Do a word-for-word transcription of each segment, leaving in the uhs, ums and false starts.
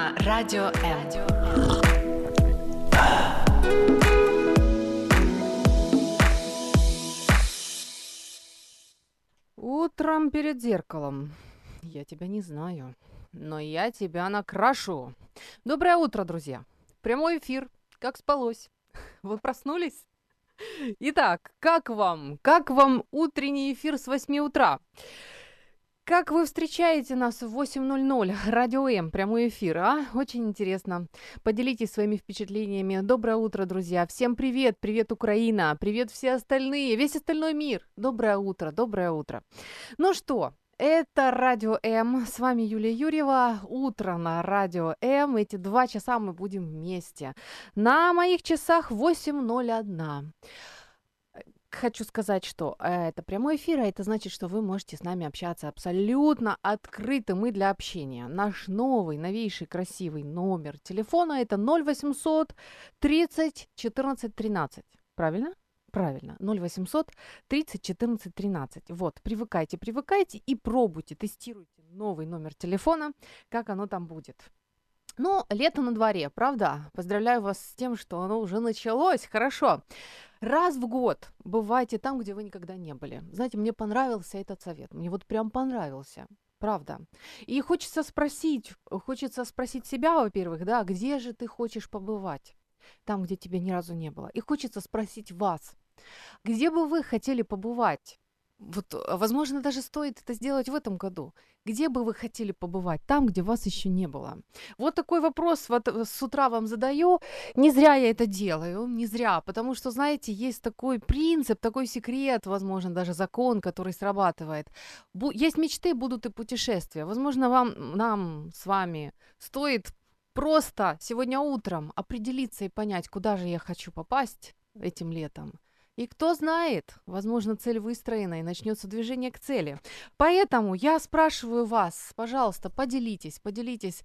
на Радио М. Утром перед зеркалом. Я тебя не знаю, но я тебя накрашу. Доброе утро, друзья. Прямой эфир. Как спалось? Вы проснулись? Итак, как вам? Как вам утренний эфир с восьми утра? Как вы встречаете нас в восемь ноль ноль? Радио М, прямой эфир, а? Очень интересно. Поделитесь своими впечатлениями. Доброе утро, друзья. Всем привет. Привет, Украина. Привет, все остальные. Весь остальной мир. Доброе утро, доброе утро. Ну что, это Радио М. С вами Юлия Юрьева. Утро на Радио М. Эти два часа мы будем вместе. На моих часах восемь ноль один. Хочу сказать, что это прямой эфир, а это значит, что вы можете с нами общаться абсолютно открыто. Мы для общения. Наш новый, новейший, красивый номер телефона – это ноль восемьсот тридцать четырнадцать тринадцать. Правильно? Правильно. ноль восемьсот тридцать четырнадцать тринадцать. Вот, привыкайте, привыкайте и пробуйте, тестируйте новый номер телефона, как оно там будет. Ну, лето на дворе, правда? Поздравляю вас с тем, что оно уже началось. Хорошо. Раз в год бывайте там, где вы никогда не были. Знаете, мне понравился этот совет. Мне вот прям понравился. Правда. И хочется спросить, хочется спросить себя, во-первых, да, где же ты хочешь побывать? Там, где тебя ни разу не было. И хочется спросить вас, где бы вы хотели побывать? Вот, возможно, даже стоит это сделать в этом году. Где бы вы хотели побывать? Там, где вас еще не было. Вот такой вопрос вот с утра вам задаю. Не зря я это делаю, не зря. Потому что, знаете, есть такой принцип, такой секрет, возможно, даже закон, который срабатывает. Бу- есть мечты, будут и путешествия. Возможно, вам, нам с вами стоит просто сегодня утром определиться и понять, куда же я хочу попасть этим летом. И кто знает, возможно, цель выстроена и начнется движение к цели. Поэтому я спрашиваю вас, пожалуйста, поделитесь, поделитесь,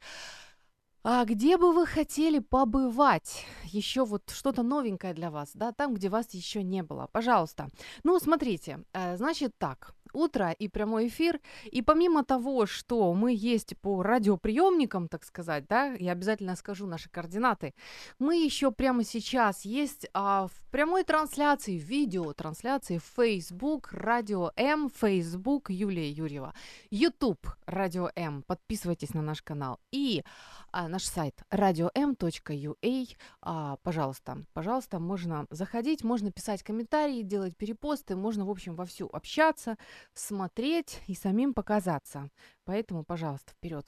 а где бы вы хотели побывать? Еще вот что-то новенькое для вас, да, там, где вас еще не было. Пожалуйста. Ну, смотрите, э, значит так. Утро и прямой эфир. И помимо того, что мы есть по радиоприемникам, так сказать, да, я обязательно скажу наши координаты, мы еще прямо сейчас есть а, в прямой трансляции, в видеотрансляции в Facebook Радио М, Facebook Юлия Юрьева, YouTube Радио М. Подписывайтесь на наш канал. И а, наш сайт радио эм точка ю а. А, пожалуйста, пожалуйста, можно заходить, можно писать комментарии, делать перепосты, можно, в общем, вовсю общаться, смотреть и самим показаться. Поэтому, пожалуйста, вперед.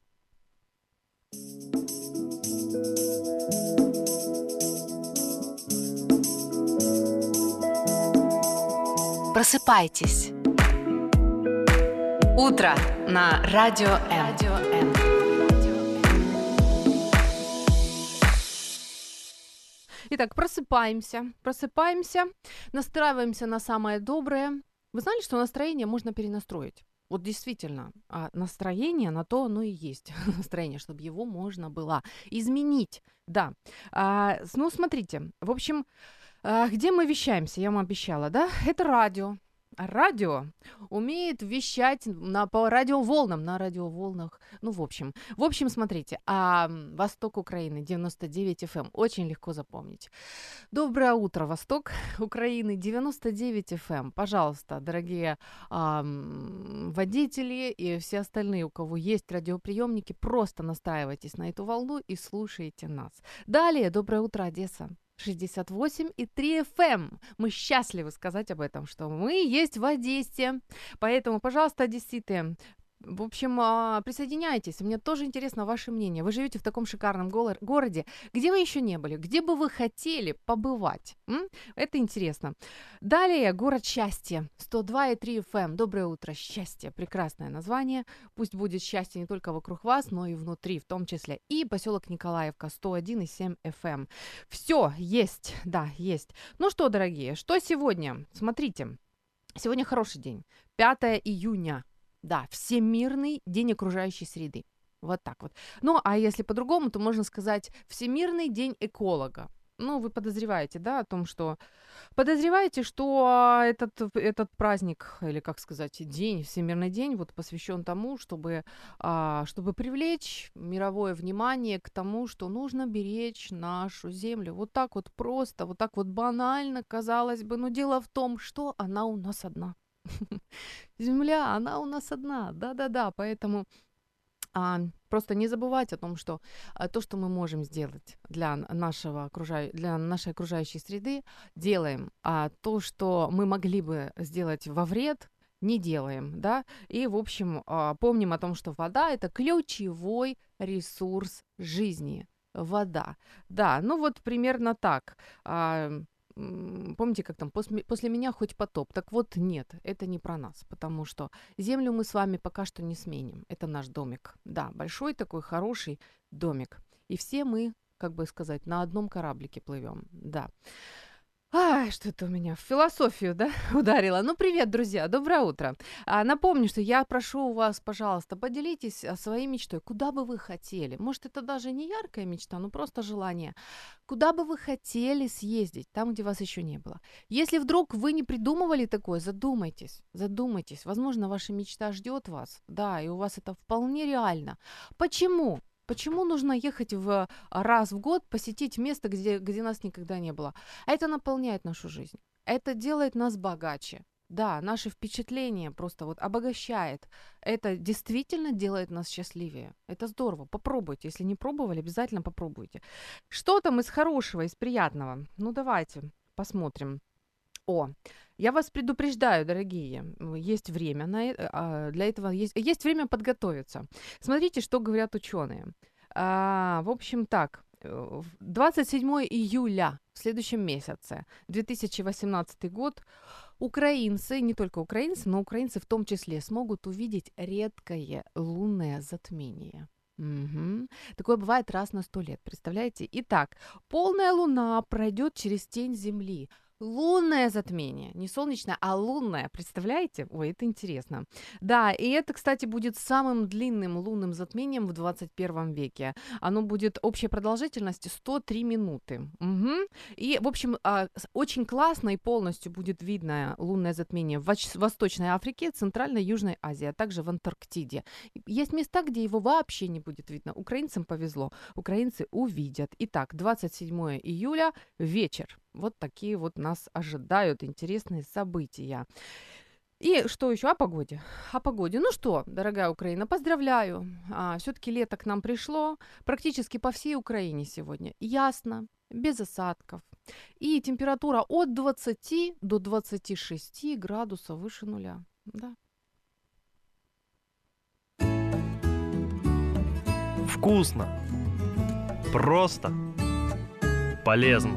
Просыпайтесь. Утро на Радио М. Итак, просыпаемся, просыпаемся, настраиваемся на самое доброе. Вы знали, что настроение можно перенастроить? Вот действительно, а настроение на то оно и есть. Настроение, чтобы его можно было изменить. Да. А, ну, смотрите, в общем, а, где мы вещаемся, я вам обещала, да? Это радио. А радио умеет вещать на, по радиоволнам, на радиоволнах. Ну, в общем. В общем, смотрите, а Восток Украины, девяносто девять эф эм, очень легко запомнить. Доброе утро, Восток Украины, девяносто девять эф эм. Пожалуйста, дорогие а, водители и все остальные, у кого есть радиоприемники, просто настраивайтесь на эту волну и слушайте нас. Далее, доброе утро, Одесса. шестьдесят восемь и три эф эм. Мы счастливы сказать об этом, что мы есть в Одессе. Поэтому, пожалуйста, одесситы, в общем, присоединяйтесь. Мне тоже интересно ваше мнение. Вы живете в таком шикарном го- городе, где вы еще не были, где бы вы хотели побывать. М? Это интересно. Далее, город счастья, сто два и три эф эм. Доброе утро, счастье. Прекрасное название. Пусть будет счастье не только вокруг вас, но и внутри, в том числе. И поселок Николаевка, сто один и семь эф эм. Все, есть, да, есть. Ну что, дорогие, что сегодня? Смотрите, сегодня хороший день. пятое июня. Да, Всемирный день окружающей среды. Вот так вот. Ну, а если по-другому, то можно сказать Всемирный день эколога. Ну, вы подозреваете, да, о том, что подозреваете, что этот, этот праздник, или, как сказать, день, Всемирный день, вот посвящен тому, чтобы, а, чтобы привлечь мировое внимание к тому, что нужно беречь нашу землю. Вот так вот просто, вот так вот банально, казалось бы. Но дело в том, что она у нас одна. Земля, она у нас одна. Да-да-да, поэтому а, просто не забывать о том, что а, то, что мы можем сделать для н- нашего окружай... для нашей окружающей среды, делаем, а то, что мы могли бы сделать во вред, не делаем, да, и, в общем, а, помним о том, что вода — это ключевой ресурс жизни. Вода. Да, ну вот примерно так. А, м, помните, как там, после, после меня хоть потоп. Так вот, нет, это не про нас, потому что землю мы с вами пока что не сменим. Это наш домик. Да, большой такой хороший домик. И все мы, как бы сказать, на одном кораблике плывем. Да. Ай, что это у меня в философию, да, ударило. Ну, привет, друзья, доброе утро. А, напомню, что я прошу у вас, пожалуйста, поделитесь а, своей мечтой. Куда бы вы хотели? Может, это даже не яркая мечта, но просто желание. Куда бы вы хотели съездить, там, где вас еще не было? Если вдруг вы не придумывали такое, задумайтесь, задумайтесь. Возможно, ваша мечта ждет вас, да, и у вас это вполне реально. Почему? Почему нужно ехать в раз в год, посетить место, где, где нас никогда не было? Это наполняет нашу жизнь. Это делает нас богаче. Да, наши впечатления просто вот обогащает. Это действительно делает нас счастливее. Это здорово. Попробуйте. Если не пробовали, обязательно попробуйте. Что там из хорошего, из приятного? Ну, давайте посмотрим. О, я вас предупреждаю, дорогие, м, есть время на э- а, для этого, есть, есть время подготовиться. Смотрите, что говорят ученые. А, в общем, так, э, в двадцать седьмого июля в следующем месяце, две тысячи восемнадцатый год, украинцы, не только украинцы, но украинцы в том числе, смогут увидеть редкое лунное затмение. Мгм. Такое бывает раз на сто лет, представляете? Итак, полная луна пройдет через тень Земли. Лунное затмение, не солнечное, а лунное, представляете? Ой, это интересно. Да, и это, кстати, будет самым длинным лунным затмением в двадцать первом веке. Оно будет общей продолжительностью сто три минуты. Мгм. И, в общем, а, с- очень классно и полностью будет видно лунное затмение в Воч- Восточной Африке, Центральной и Южной Азии, а также в Антарктиде. И есть места, где его вообще не будет видно. Украинцам повезло, украинцы увидят. Итак, двадцать седьмого июля, вечер. Вот такие вот нас ожидают интересные события. И что еще? О погоде. О погоде. Ну что, дорогая Украина, поздравляю. А, все-таки лето к нам пришло практически по всей Украине сегодня. Ясно, без осадков. И температура от двадцати до двадцати шести градусов выше нуля. Да. Вкусно, просто, полезно.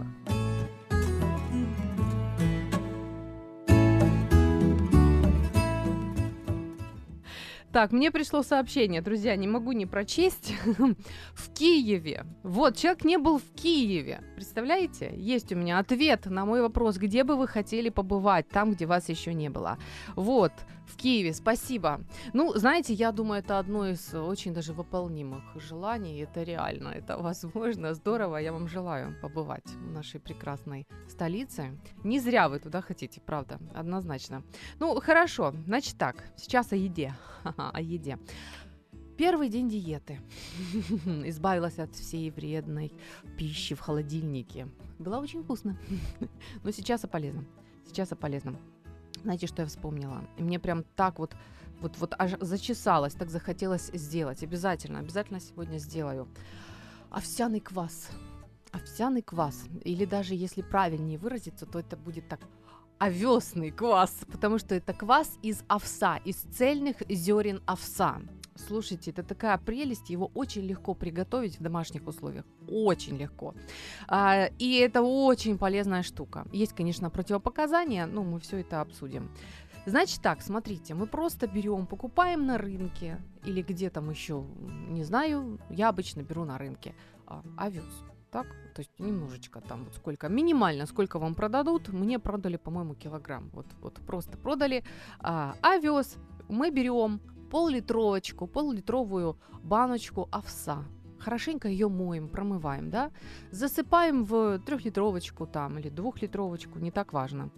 Так, мне пришло сообщение, друзья, не могу не прочесть. В Киеве. Вот, человек не был в Киеве. Представляете? Есть у меня ответ на мой вопрос, где бы вы хотели побывать, там, где вас еще не было. Вот, в Киеве, спасибо. Ну, знаете, я думаю, это одно из очень даже выполнимых желаний. Это реально, это возможно, здорово. Я вам желаю побывать в нашей прекрасной столице. Не зря вы туда хотите, правда, однозначно. Ну, хорошо, значит так, сейчас о еде. О еде. Первый день диеты. Избавилась от всей вредной пищи в холодильнике. Было очень вкусно. Но сейчас о полезном. Сейчас о полезном. Знаете, что я вспомнила? И мне прям так вот, вот, вот аж зачесалось, так захотелось сделать. Обязательно, обязательно сегодня сделаю. Овсяный квас. Овсяный квас. Или даже если правильнее выразиться, то это будет так: овесный квас, потому что это квас из овса, из цельных зерен овса. Слушайте, это такая прелесть, его очень легко приготовить в домашних условиях, очень легко. А, и это очень полезная штука. Есть, конечно, противопоказания, но мы все это обсудим. Значит так, смотрите, мы просто берем, покупаем на рынке или где там еще, не знаю, я обычно беру на рынке а, овес. Так, то есть немножечко там вот сколько, минимально сколько вам продадут, мне продали, по-моему, килограмм, вот, вот просто продали а, овес, мы берем пол-литровочку, пол-литровую баночку овса, хорошенько ее моем, промываем, да, засыпаем в трехлитровочку там или двухлитровочку, не так важно.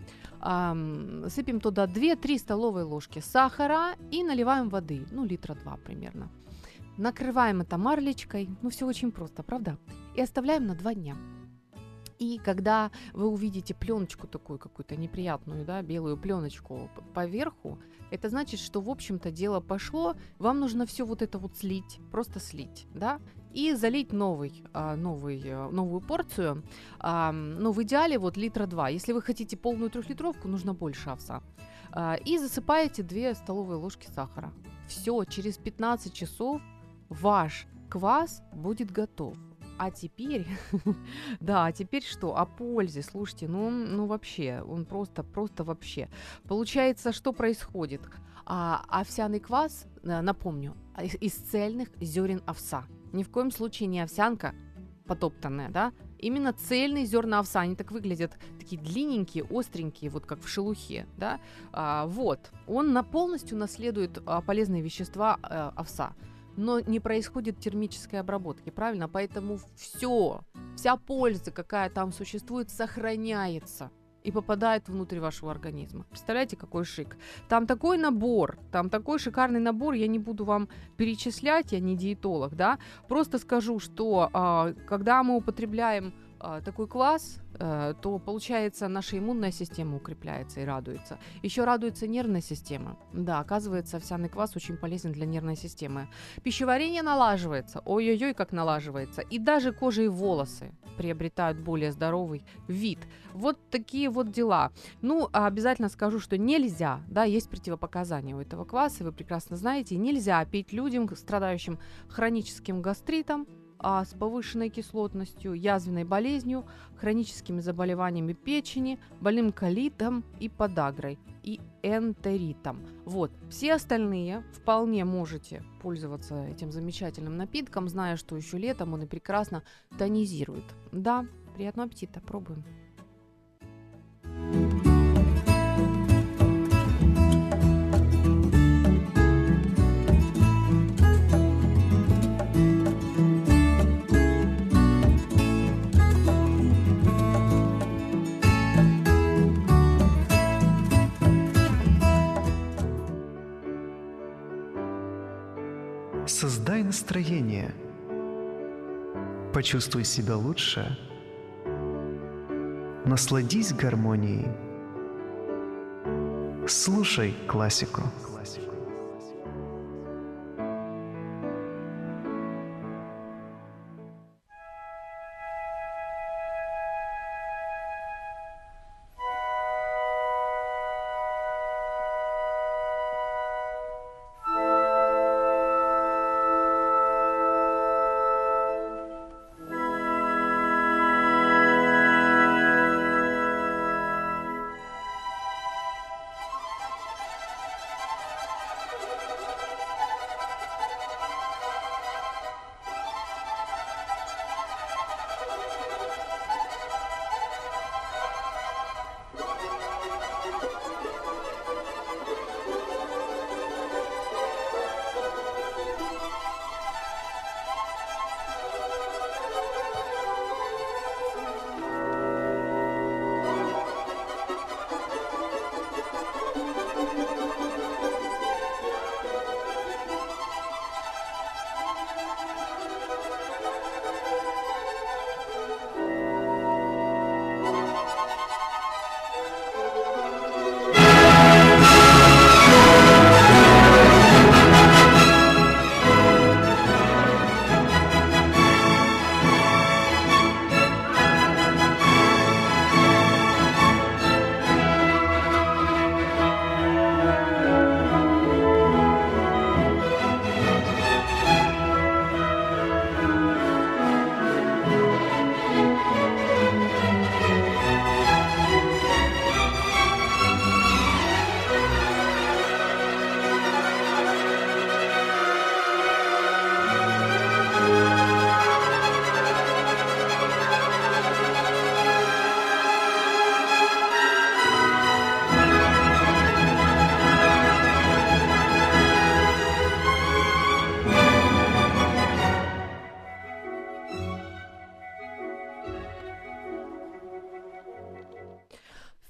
Ам, сыпем туда две-три столовые ложки сахара и наливаем воды, ну, литра два примерно. Накрываем это марлечкой, ну, все очень просто, правда? И оставляем на два дня. И когда вы увидите пленочку такую какую-то неприятную, да, белую пленочку поверху, это значит, что, в общем-то, дело пошло, вам нужно все вот это вот слить, просто слить, да, и залить новый, а, новый, а, новую порцию, а, ну, в идеале вот литра два. Если вы хотите полную трехлитровку, нужно больше овса. А, и засыпаете две столовые ложки сахара. Все, через пятнадцать часов ваш квас будет готов. А теперь, да, а теперь что? О пользе, слушайте, ну, ну вообще, он просто, просто вообще. Получается, что происходит? А, овсяный квас, а, напомню, из, из цельных зерен овса. Ни в коем случае не овсянка потоптанная, да? Именно цельные зерна овса, они так выглядят, такие длинненькие, остренькие, вот как в шелухе, да? А, вот, он на, полностью наследует а, полезные вещества а, овса. Но не происходит термической обработки, правильно? Поэтому все, вся польза, какая там существует, сохраняется и попадает внутрь вашего организма. Представляете, какой шик? Там такой набор, там такой шикарный набор, я не буду вам перечислять, я не диетолог, да? Просто скажу, что а, когда мы употребляем а, такой квас, а, то, получается, наша иммунная система укрепляется и радуется. Еще радуется нервная система. Да, оказывается, овсяный квас очень полезен для нервной системы. Пищеварение налаживается, ой-ой-ой, как налаживается. И даже кожа и волосы приобретают более здоровый вид. Вот такие вот дела. Ну, а обязательно скажу, что нельзя, да, есть противопоказания у этого кваса, вы прекрасно знаете, нельзя пить людям, страдающим хроническим гастритом, а с повышенной кислотностью, язвенной болезнью, хроническими заболеваниями печени, больным колитом и подагрой, и энтеритом. Вот. Все остальные вполне можете пользоваться этим замечательным напитком, зная, что еще летом он и прекрасно тонизирует. Да, приятного аппетита, пробуем. Создай настроение. Почувствуй себя лучше. Насладись гармонией. Слушай классику.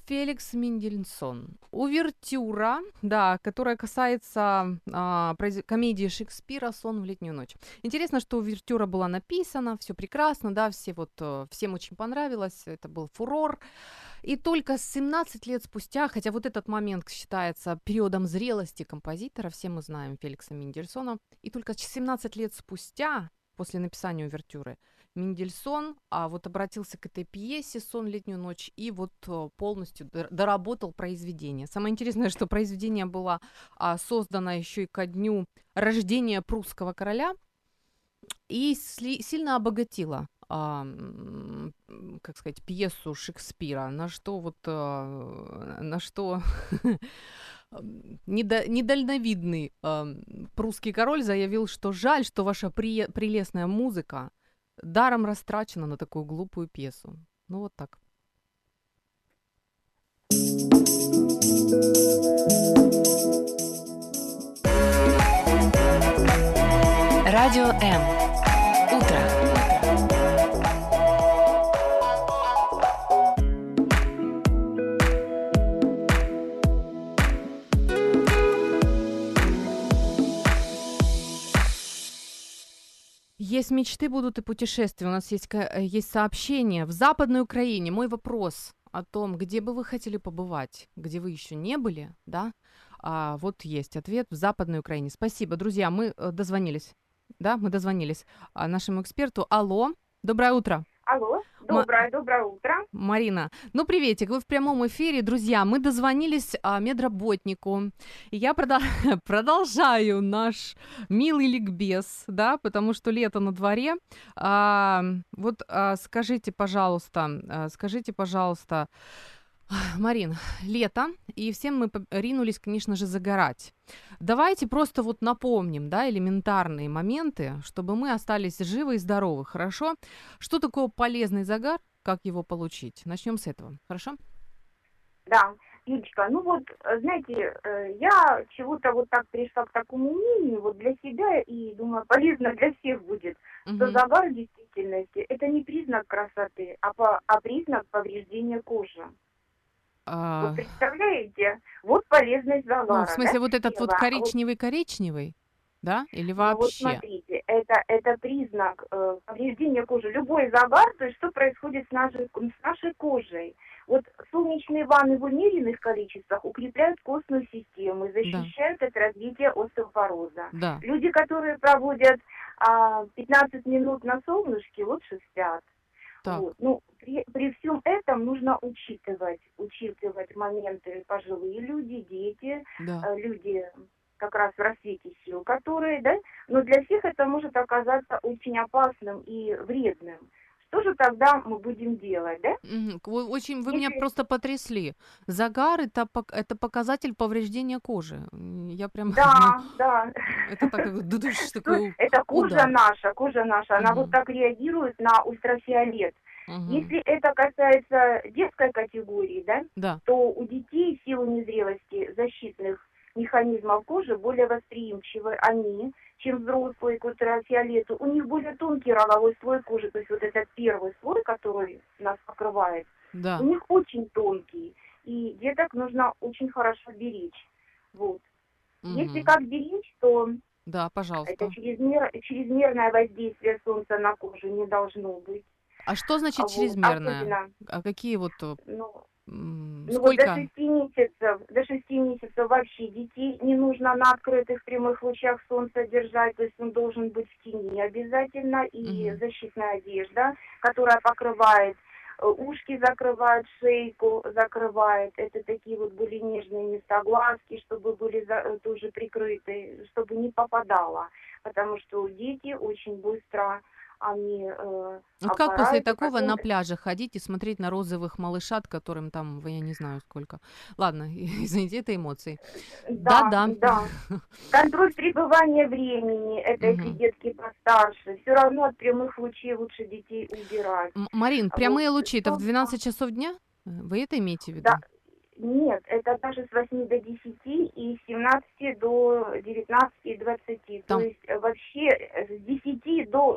Феликс Мендельсон. Увертюра, да, которая касается а, произ- комедии Шекспира «Сон в летнюю ночь». Интересно, что увертюра была написана, все прекрасно, да, все вот, э, всем очень понравилось, это был фурор. И только семнадцать лет спустя, хотя вот этот момент считается периодом зрелости композитора, все мы знаем Феликса Мендельсона, и только семнадцать лет спустя, после написания увертюры, Мендельсон а, вот обратился к этой пьесе «Сон в летнюю ночь» и вот э, полностью дор- доработал произведение. Самое интересное, что произведение было а, создано еще и ко дню рождения прусского короля и сли- сильно обогатило, а, м, как сказать, пьесу Шекспира, на что вот, а, на что ам, недо- недальновидный ам, прусский король заявил, что жаль, что ваша прие- прелестная музыка даром растрачена на такую глупую пьесу. Ну вот так. Радио М. Утро. Есть мечты, будут и путешествия. У нас есть, ка- э, есть сообщение. В Западной Украине мой вопрос о том, где бы вы хотели побывать, где вы еще не были, да? А, вот есть ответ в Западной Украине. Спасибо, друзья, мы э, дозвонились. Да, мы дозвонились а, нашему эксперту. Алло, доброе утро. Алло, Ма- доброе, доброе утро. Марина, ну приветик, вы в прямом эфире, друзья, мы дозвонились а, медработнику, и я прода- продолжаю наш милый ликбез, да, потому что лето на дворе. А, вот а, скажите, пожалуйста, а, скажите, пожалуйста, Марин, лето, и все мы по- ринулись, конечно же, загорать. Давайте просто вот напомним, да, элементарные моменты, чтобы мы остались живы и здоровы, хорошо? Что такое полезный загар, как его получить? Начнем с этого, хорошо? Да, Юлечка, ну вот, э, знаете, э, я чего-то вот так пришла к такому мнению, вот для себя, и думаю, полезно для всех будет, что Мгм. загар в действительности это не признак красоты, а, по, а признак повреждения кожи. А, Вот представляете, вот полезность ну, в загара, да, смысле, вот этот вот первое. А вот, коричневый-коричневый, да? Или ну вот вообще? смотрите, это, это признак э, повреждения кожи. Любой загар, то есть что происходит с нашей, с нашей кожей. Вот солнечные ванны в умеренных количествах укрепляют костную систему и Да, защищают от развития остеопороза. да, Люди, которые проводят а, пятнадцать минут на солнышке, лучше спят. так, Вот. Ну, при, при всем этом нужно учитывать, учитывать моменты пожилые люди, дети, да. э, люди как раз в расцвете сил, которые, да, но для всех это может оказаться очень опасным и вредным. Что же тогда мы будем делать, да? Мгм. К- вы Очень, вы меня Если, просто потрясли. Загар это, пок- это показатель повреждения кожи. М, Я прям, ну, да, да, это так, как дыдыш, что такой у- это кожа удар. наша, кожа наша, она вот Мгм, так реагирует на ультрафиолет. мгм. Если это касается детской категории, да, Да, то у детей в силу незрелости защитных механизмов кожи более восприимчивы они, чем взрослые к ультрафиолету. У них более тонкий роговой слой кожи, то есть вот этот первый слой, который нас покрывает, у да. них очень тонкий, и деток нужно очень хорошо беречь. Вот. Если Мгм. как беречь, то Да, это пожалуйста. чрезмер... чрезмерное воздействие солнца на кожу не должно быть. А что значит А вот, чрезмерное? особенно, А какие вот, э, ну, м, ну вот до сколько? шести месяцев, до шести месяцев вообще детей не нужно на открытых прямых лучах солнца держать, то есть он должен быть в тени обязательно, и Мгм. защитная одежда, которая покрывает э, ушки, закрывает шейку, закрывает, это такие вот были нежные места, глазки, чтобы были за- э, тоже прикрыты, чтобы не попадало, потому что дети очень быстро, они э, Вот как после обгорают, и такого потом на пляже ходить и смотреть на розовых малышат, которым там, я не знаю сколько. Ладно, извините, это эмоции. да, Да-да. да. Контроль пребывания времени, это если Мгм. детки постарше. Все равно от прямых лучей лучше детей убирать. М- Марин, А вот прямые лучи это в что- двенадцать часов дня? Э, Вы это имеете в виду? Да, нет, это даже с восьми до десяти и с семнадцати до девятнадцати и двадцати. То Там, есть э, вообще э, с десяти до,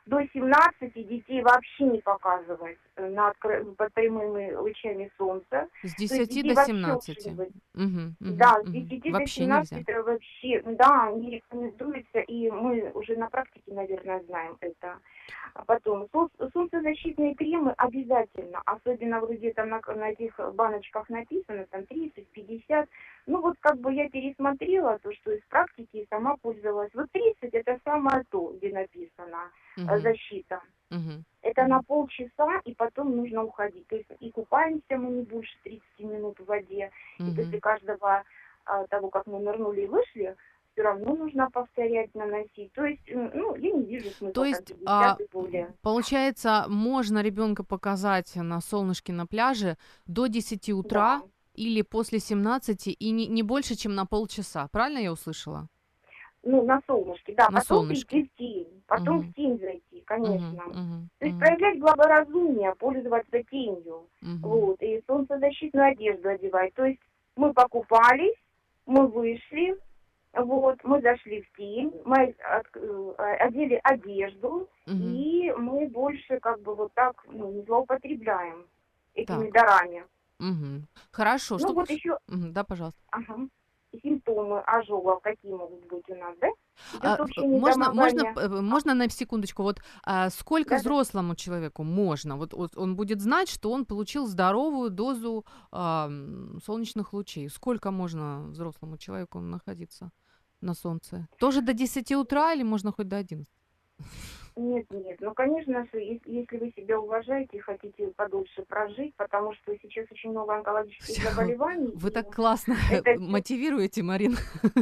до семнадцати детей вообще не показывать э, на откры- под прямыми лучами солнца. С То есть десяти детей до вообще семнадцати. лучше не быть. Мгм, мгм, Да, с мгм. десяти до Вообще нельзя. семнадцати это вообще, да, не рекомендуется, и мы уже на практике, наверное, знаем это. А потом сол- солнцезащитные кремы обязательно, особенно вот где-то на, на этих баночках написано, там тридцать, пятьдесят. Ну вот как бы я пересмотрела то, что из практики и сама пользовалась. Вот тридцать это самое то, где написано э, Мгм, защита. мгм, Это мгм. на полчаса, и потом нужно уходить. То есть и купаемся мы не больше тридцати минут в воде, и после Мгм. каждого а, того, как мы нырнули и вышли, все равно нужно повторять, наносить. То есть, м, ну, я не вижу То смысла там есть, пятьдесят а, и более. получается, можно ребенка показать на солнышке на пляже до десяти утра Да. или после семнадцати и не, не больше, чем на полчаса. Правильно я услышала? Ну, на солнышке, да. На Потом солнышке. прийти в тень, потом Мгм. в тень зайти, Мгм, конечно. мгм, То есть мгм, проявлять благоразумие, пользоваться тенью. мгм. Вот, и солнцезащитную одежду одевать. То есть мы покупались, мы вышли, вот, мы зашли в тень, мы от- э, одели одежду, Мгм. и мы больше как бы вот так, ну, не злоупотребляем этими Так. дарами. Мгм. Хорошо. Ну Что... вот еще, Мгм, да, пожалуйста. ага, симптомы ожогов какие могут быть у нас, да? А, Идет общее можно, можно, недомогание. э, можно на секундочку, вот а, сколько Да-да. взрослому человеку можно? Вот, вот он будет знать, что он получил здоровую дозу а, м, солнечных лучей. Сколько можно взрослому человеку находиться на солнце? Тоже до десяти утра или можно хоть до одиннадцати? Нет, нет, ну, конечно же, ес- если вы себя уважаете и хотите подольше прожить, потому что сейчас очень много онкологических Всё. заболеваний. Вы и так классно это те- мотивируете, Марин.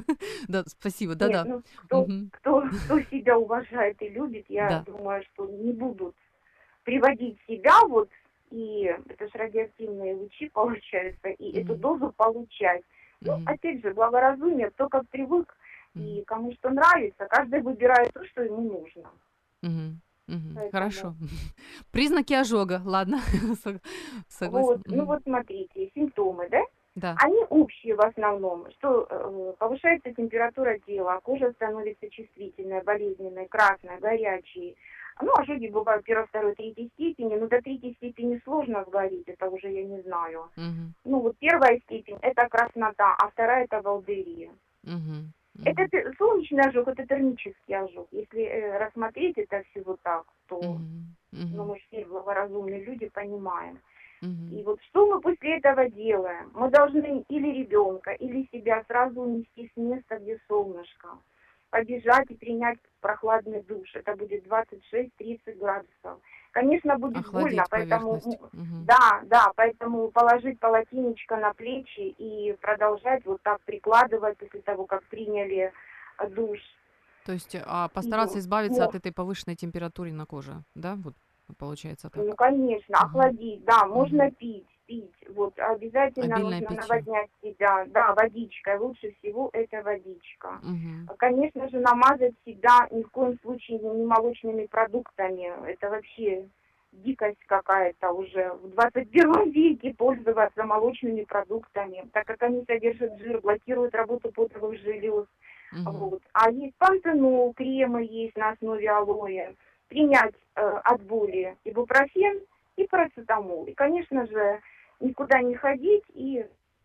Да, спасибо, Нет, да-да. ну, кто, Мгм. кто, кто себя уважает и любит, я Да. думаю, что не будут приводить себя вот, и это же радиоактивные лучи получаются, и эту Мгм. дозу получать. Ну, Мгм. опять же, благоразумие, кто как привык, Мгм. и кому что нравится, каждый выбирает то, что ему нужно. Мгм. Мгм. Поэтому- Хорошо. Признаки ожога, ладно, сог- согласна. Вот, ну Мгм. вот смотрите, симптомы, да? Да. Они общие в основном, что э, повышается температура тела, кожа становится чувствительной, болезненной, красной, горячей. Ну, ожоги бывают первой, второй, третьей степени, но до третьей степени сложно сговорить, это уже я не знаю. Мгм. Ну, вот первая степень – это краснота, а вторая – это волдырия. Мгм. Это Мгм. те- солнечный ожог, это термический ожог. Если э, рассмотреть это все вот так, то Мгм. ну, Мгм. мы все благоразумные люди понимаем. Мгм. И вот что мы после этого делаем? Мы должны или ребенка, или себя сразу унести с места, где солнышко, побежать и принять прохладный душ. Это будет двадцать шесть тридцать градусов. Конечно, будет больно, Охладить поэтому, поверхность. Мгм. да, да, поэтому положить полотенечко на плечи и продолжать вот так прикладывать после того, как приняли э, душ. То есть, а, постараться избавиться ну, от этой повышенной температуры на коже, да? Вот получается Ну, так. конечно, Мгм. охладить, да, можно Мгм. пить, пить. Вот обязательно Обильное нужно питье. наводнять себя, да, водичкой. Лучше всего это водичка. Мгм. Конечно же, намазать себя ни в коем случае не молочными продуктами. Это вообще дикость какая-то уже в двадцать первом веке пользоваться молочными продуктами, так как они содержат жир, блокируют работу потовых желез. Мгм. Вот. А есть пантенол, кремы есть на основе алоэ. Принять э, от боли ибупрофен и парацетамол. И, конечно же, никуда не ходить и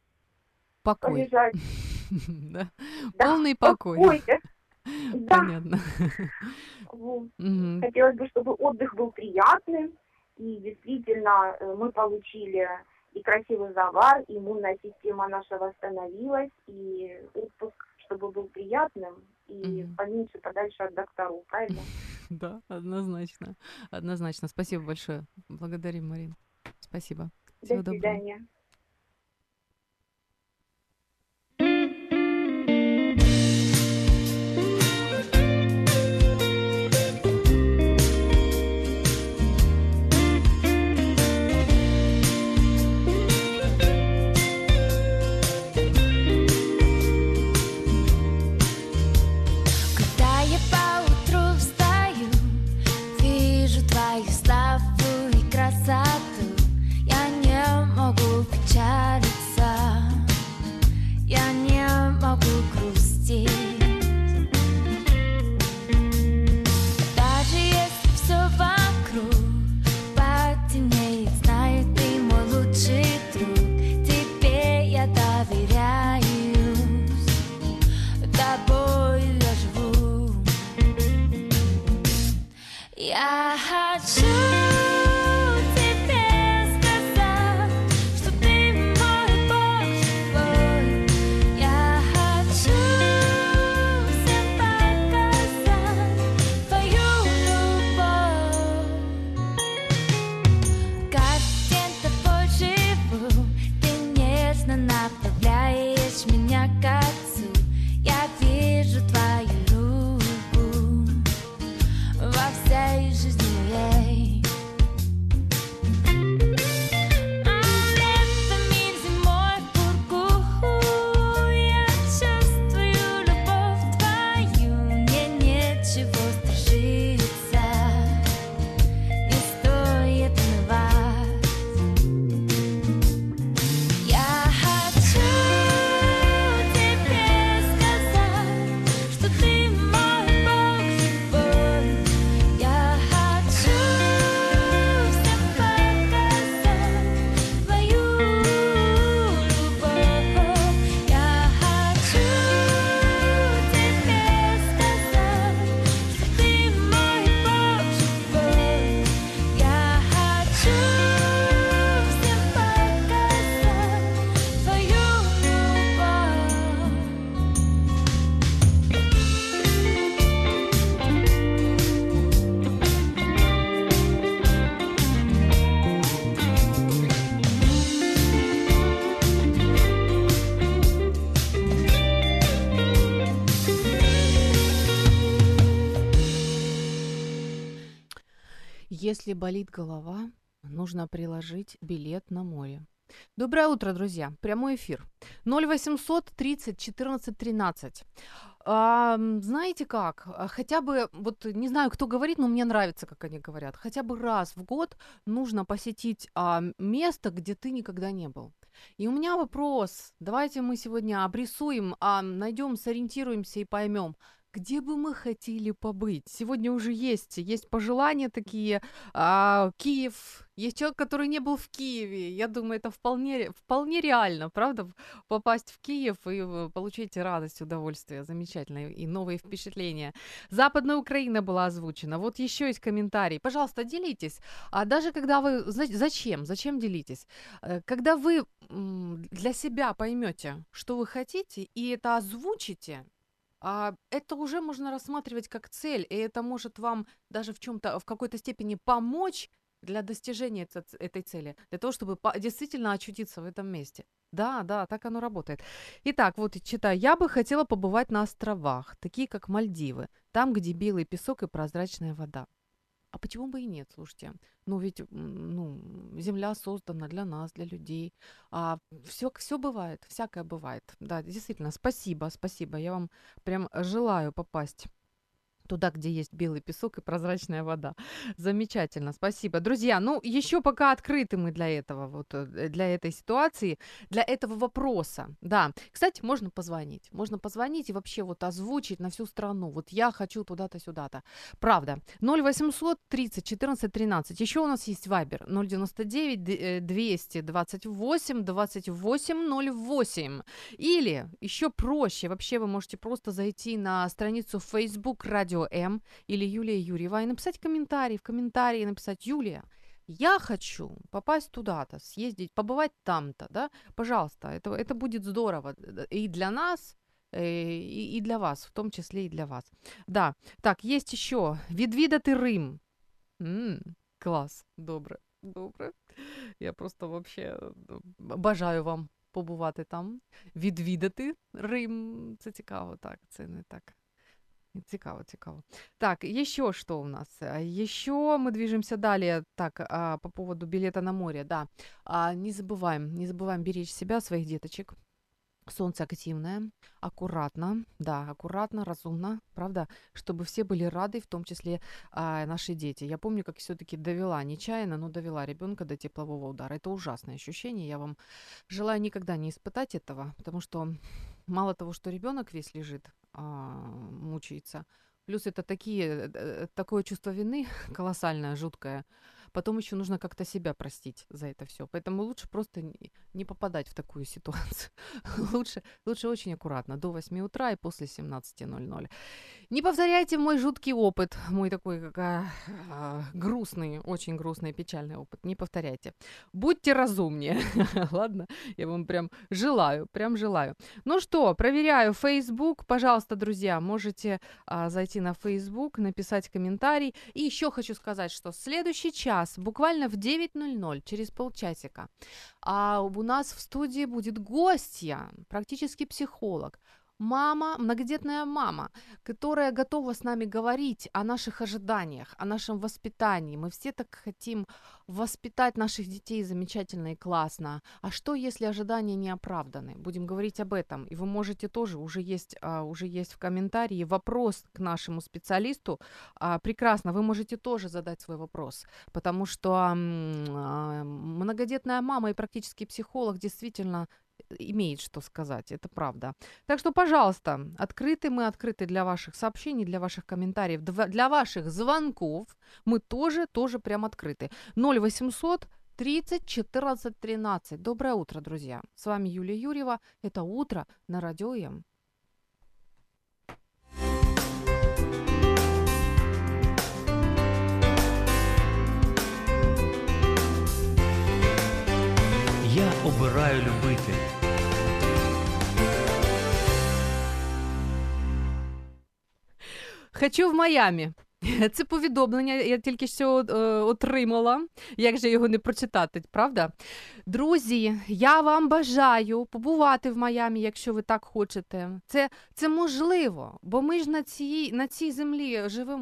Покой. полежать. Да. Да, Полный покой. покойся. Да. Понятно. Вот. Мгм. Хотелось бы, чтобы отдых был приятным. И действительно э, мы получили и красивый загар, и иммунная система наша восстановилась, и отпуск, чтобы был приятным, и Мгм. поменьше подальше от докторов, правильно? Да, однозначно. Однозначно. Спасибо большое. Благодарим, Марин. Спасибо. До Всего доброго. свидания. Когда я поутру встаю, вижу твою славу и красоту, я не могу Если болит голова, нужно приложить билет на море. Доброе утро, друзья. Прямой эфир. ноль восемьсот тридцать четырнадцать тринадцать. А, знаете как? А, Хотя бы, вот не знаю, кто говорит, но мне нравится, как они говорят. Хотя бы раз в год нужно посетить а, м- место, где ты никогда не был. И у меня вопрос. Давайте мы сегодня обрисуем, а, найдем, сориентируемся и поймем, где бы мы хотели побыть. Сегодня уже есть, есть пожелания такие. А, Киев. Есть человек, который не был в Киеве. Я думаю, это вполне, вполне реально, правда, в- попасть в Киев и э, получить радость, удовольствие, замечательно, и новые впечатления. Западная Украина была озвучена. Вот еще есть комментарий. Пожалуйста, делитесь. А даже когда вы... за- Зачем? Зачем делитесь? Э, Когда вы м, для себя поймете, что вы хотите, и это озвучите, а, это уже можно рассматривать как цель, и это может вам даже в чем-то, в какой-то степени помочь для достижения эта- этой цели, для того, чтобы по- действительно очутиться в этом месте. Да, да, так оно работает. Итак, вот и читаю. Я бы хотела побывать на островах, такие как Мальдивы, там, где белый песок и прозрачная вода. А почему бы и нет, слушайте? Ну ведь, м, ну, земля создана для нас, для людей. А все, все бывает, всякое бывает. Да, действительно, спасибо, спасибо. Я вам прям желаю попасть туда, где есть белый песок и прозрачная вода. Замечательно, спасибо. Друзья, ну, еще пока открыты мы для этого, вот, э, для этой ситуации, для этого вопроса. Да, кстати, можно позвонить. Можно позвонить и вообще вот озвучить на всю страну. Вот я хочу туда-то, сюда-то. Правда. ноль восемьсот тридцать четырнадцать тринадцать. Еще у нас есть Вайбер. ноль девяносто девять д- э, двести двадцать восемь двадцать восемь ноль восемь. Или еще проще, вообще вы можете просто зайти на страницу Facebook Радио М или Юлия Юрьева и написать комментарий, в комментарии написать: Юлия, я хочу попасть туда-то, съездить, побывать там-то, да, пожалуйста, это, это будет здорово э, и для нас, э, и, и для вас, в том числе и для вас. Да, так, есть еще Відвідати Рим. М, класс, добре, добре. Я просто вообще е, бажаю вам побувати там, відвідати Рим. Це цікаво, так, це не так. Цікаво, цікаво. Так, еще что у нас? А, Еще мы движемся далее. Так, а, по поводу билета на море, да. А, не забываем, не забываем беречь себя, своих деточек. Солнце активное, аккуратно, да, аккуратно, разумно, правда, чтобы все были рады, в том числе а, наши дети. Я помню, как все-таки довела, нечаянно, но довела ребенка до теплового удара. Это ужасное ощущение. Я вам желаю никогда не испытать этого, потому что мало того, что ребенок весь лежит, а, мучается, плюс это такие, э, такое чувство вины колоссальное, жуткое. Потом еще нужно как-то себя простить за это все. Поэтому лучше просто не не попадать в такую ситуацию. Лучше, лучше очень аккуратно, до восьми утра и после семнадцати ноль ноль. Не повторяйте мой жуткий опыт, мой такой как, а, а, грустный, очень грустный, печальный опыт. Не повторяйте. Будьте разумнее, ладно? Я вам прям желаю, прям желаю. Ну что, проверяю Facebook. Пожалуйста, друзья, можете а, зайти на Facebook, написать комментарий. И еще хочу сказать, что следующий час, буквально в девять ноль ноль, через полчасика, а у нас в студии будет гостья, практически психолог. Мама, многодетная мама, которая готова с нами говорить о наших ожиданиях, о нашем воспитании. Мы все так хотим воспитать наших детей замечательно и классно. А что, если ожидания не оправданы? Будем говорить об этом. И вы можете тоже, уже есть, а, уже есть в комментарии вопрос к нашему специалисту. А, прекрасно, вы можете тоже задать свой вопрос, потому что м, а, многодетная мама и практически психолог действительно имеет что сказать, это правда. Так что, пожалуйста, открыты мы, открыты для ваших сообщений, для ваших комментариев, дв- для ваших звонков. Мы тоже, тоже прям открыты. ноль восемьсот тридцать четырнадцать тринадцать. Доброе утро, друзья. С вами Юлия Юрьева. Это «Утро» на Радио М. Я обираю любити. Хочу в Майамі. Це повідомлення, я тільки що е, отримала. Як же його не прочитати, правда? Друзі, я вам бажаю побувати в Майамі, якщо ви так хочете. Це, це можливо, бо ми ж на цій, на цій землі живемо.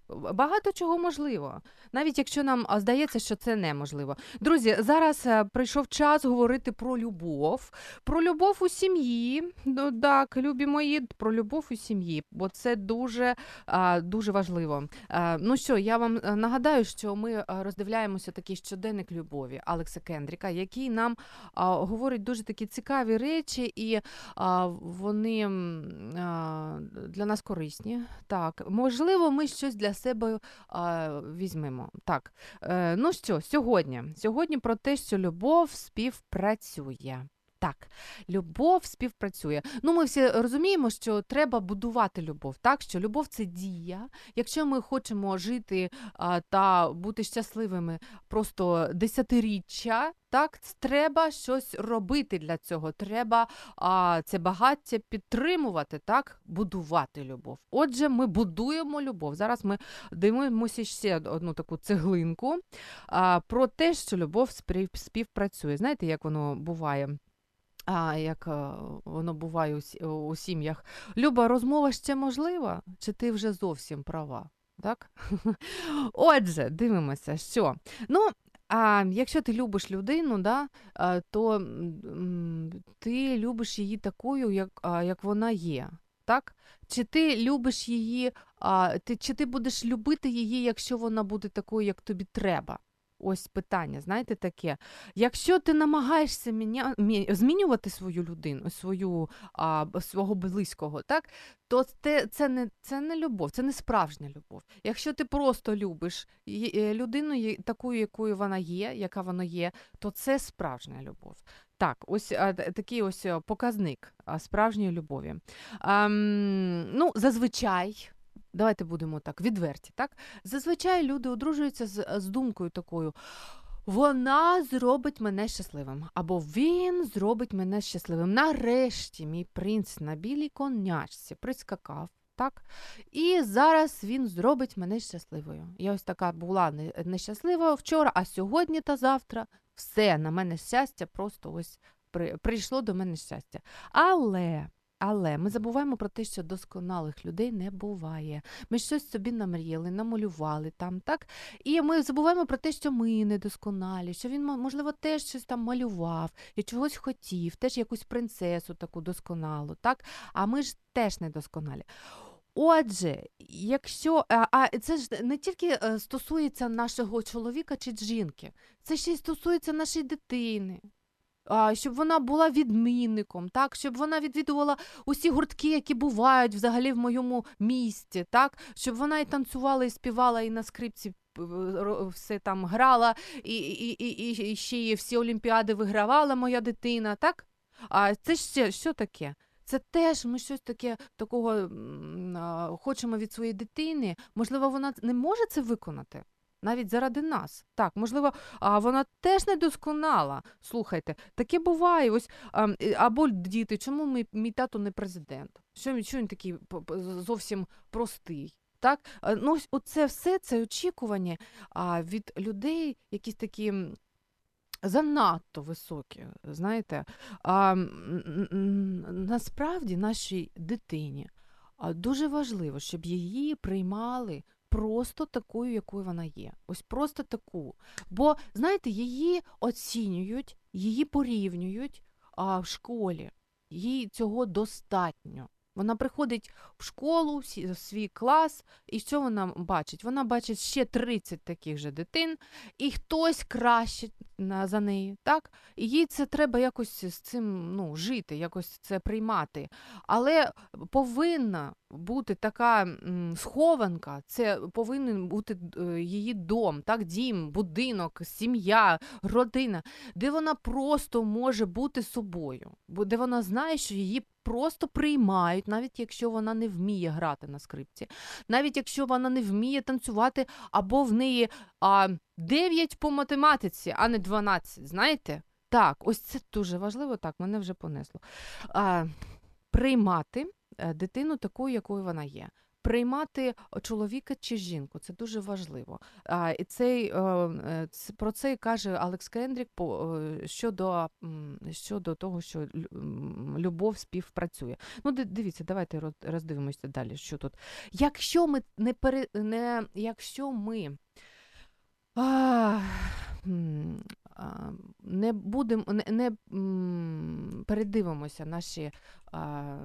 Багато чого можливо, навіть якщо нам а, здається, що це неможливо. Друзі, зараз е, прийшов час говорити про любов. Про любов у сім'ї. Ну, так, любі мої, про любов у сім'ї, бо це дуже, а, дуже важливо. А, ну що, я вам е, нагадаю, що ми а, роздивляємося такий щоденник любові Алекса Кендріка, який нам а, говорить дуже такі цікаві речі, і а, вони м, а, для нас корисні. Так, можливо, ми щось для себе а, візьмемо. Так, е, ну що, сьогодні? Сьогодні про те, що любов співпрацює. Так, любов співпрацює. Ну, ми всі розуміємо, що треба будувати любов, так? Що любов – це дія. Якщо ми хочемо жити а, та бути щасливими просто десятиріччя, так, треба щось робити для цього. Треба а, це багаття підтримувати, так, будувати любов. Отже, ми будуємо любов. Зараз ми дивимося ще одну таку цеглинку а, про те, що любов спів- співпрацює. Знаєте, як воно буває? А як е, воно буває у, сі- у сім'ях. Люба, розмова ще можлива? Чи ти вже зовсім права? Так? Отже, дивимося, що. Ну, а якщо ти любиш людину, да, а, то м, ти любиш її такою, як, а, як вона є. Так? Чи ти любиш її, а, ти, чи ти будеш любити її, якщо вона буде такою, як тобі треба? Ось питання, знаєте, таке. Якщо ти намагаєшся міня... мі- змінювати свою людину, свою, а, б- свого близького, так, то це, це, не, це не любов, це не справжня любов. Якщо ти просто любиш ї- е, людину є- такою, якою вона є, яка вона є, то це справжня любов. Так, ось а, т- такий ось е, показник а, справжньої любові. Ам, ну, зазвичай. Давайте будемо так відверті, так? Зазвичай люди одружуються з, з думкою такою: вона зробить мене щасливим, або він зробить мене щасливим. Нарешті мій принц на білій конячці прискакав, так? І зараз він зробить мене щасливою. Я ось така була не- нещаслива вчора, а сьогодні та завтра все, на мене щастя, просто ось при, прийшло до мене щастя. Але... Але ми забуваємо про те, що досконалих людей не буває. Ми щось собі намріяли, намалювали там, так? І ми забуваємо про те, що ми недосконалі, що він, мо- можливо, теж щось там малював і чогось хотів, теж якусь принцесу таку досконалу, так? А ми ж теж недосконалі. Отже, якщо а, а це ж не тільки е, стосується нашого чоловіка чи жінки, це ще й стосується нашої дитини. А, щоб вона була відмінником, так, щоб вона відвідувала усі гуртки, які бувають взагалі в моєму місті, так, щоб вона і танцювала, і співала, і на скрипці п- ро- все там грала, і, і, і, і, і ще й всі олімпіади вигравала моя дитина, так? А це ще що таке? Це теж ми щось таке такого м, а, хочемо від своєї дитини. Можливо, вона не може це виконати. Навіть заради нас. Так, можливо, а вона теж недосконала. Слухайте, таке буває. Ось, а, е, або діти, чому мій, мій тато не президент? Що, він- що він такий п- п- зовсім простий? Так? А, ну, ось оце все, це очікування а, від людей, якісь такі м, занадто високі, знаєте. А, м, м, м, насправді нашій дитині а, дуже важливо, щоб її приймали просто такою, якою вона є. Ось просто таку. Бо, знаєте, її оцінюють, її порівнюють а, в школі. Їй цього достатньо. Вона приходить в школу, в сі- в свій клас, і що вона бачить? Вона бачить ще тридцять таких же дитин, і хтось краще на- за неї, так? І їй це треба якось з цим, ну, жити, якось це приймати. Але повинна бути така м, схованка, це повинен бути е, її дом, так, дім, будинок, сім'я, родина, де вона просто може бути собою, бо де вона знає, що її просто приймають, навіть якщо вона не вміє грати на скрипці, навіть якщо вона не вміє танцювати, або в неї а, дев'ять по математиці, а не дванадцять, знаєте? Так, ось це дуже важливо, так, мене вже понесло. А, приймати е, дитину такою, якою вона є. приймати чоловіка чи жінку, це дуже важливо. А, і цей, е, е, ц- про це і каже Алекс Кендрік по, е, щодо, м, щодо того, що лю- м, любов співпрацює. Ну, ди- дивіться, давайте роз- роздивимося далі, що тут. Якщо ми не, пере, не якщо ми а, м, а, не будемо, не, не м, передивимося наші а,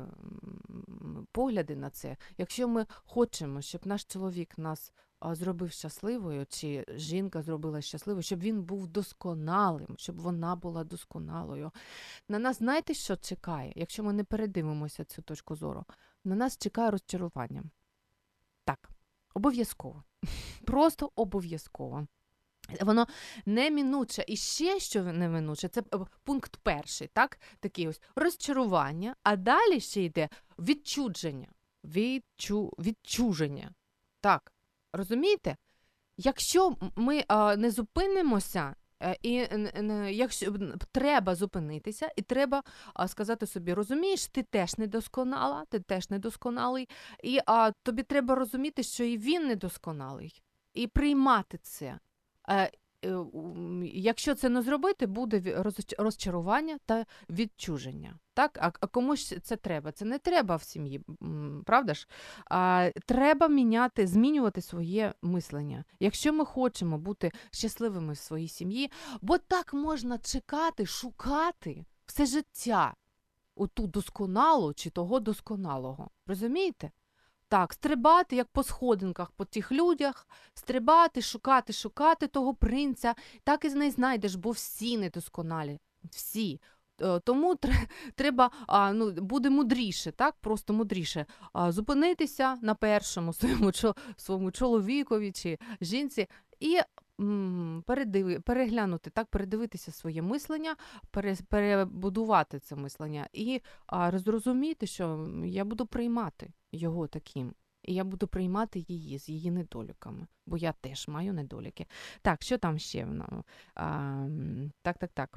м, погляди на це. Якщо ми хочемо, щоб наш чоловік нас а, зробив щасливою, чи жінка зробила щасливою, щоб він був досконалим, щоб вона була досконалою. На нас знаєте, що чекає, якщо ми не передивимося цю точку зору? На нас чекає розчарування. Так, обов'язково. Просто обов'язково. Воно неминуче. І ще що неминуче, це е, пункт перший, так? Такий ось розчарування, а далі ще йде відчудження. Відчу... Відчуження. Так, розумієте? Якщо ми а, не зупинимося, е, і н- н- якщо н- треба зупинитися, і треба а, сказати собі, розумієш, ти теж недосконала, ти теж недосконалий, і а, тобі треба розуміти, що і він недосконалий, і приймати це. Е, е, м, Якщо це не зробити, буде ві- розч- розчарування та відчуження. Так? А, а комусь це треба. Це не треба в сім'ї, м, правда ж? А, треба міняти, змінювати своє мислення. Якщо ми хочемо бути щасливими в своїй сім'ї, бо так можна чекати, шукати все життя оту досконалу чи того досконалого. Розумієте? Так, стрибати, як по сходинках по тих людях, стрибати, шукати, шукати того принця, так і не знайдеш, бо всі недосконалі, всі. Е, Тому тре- треба, а, ну, буде мудріше, так, просто мудріше а, зупинитися на першому своєму, чо- своєму чоловікові чи жінці і м, передиви, переглянути, так, передивитися своє мислення, пере, перебудувати це мислення і а, зрозуміти, що я буду приймати його таким. І я буду приймати її з її недоліками, бо я теж маю недоліки. Так, що там ще? Ну, а, м, так, так, так.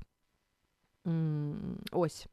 М, Ось.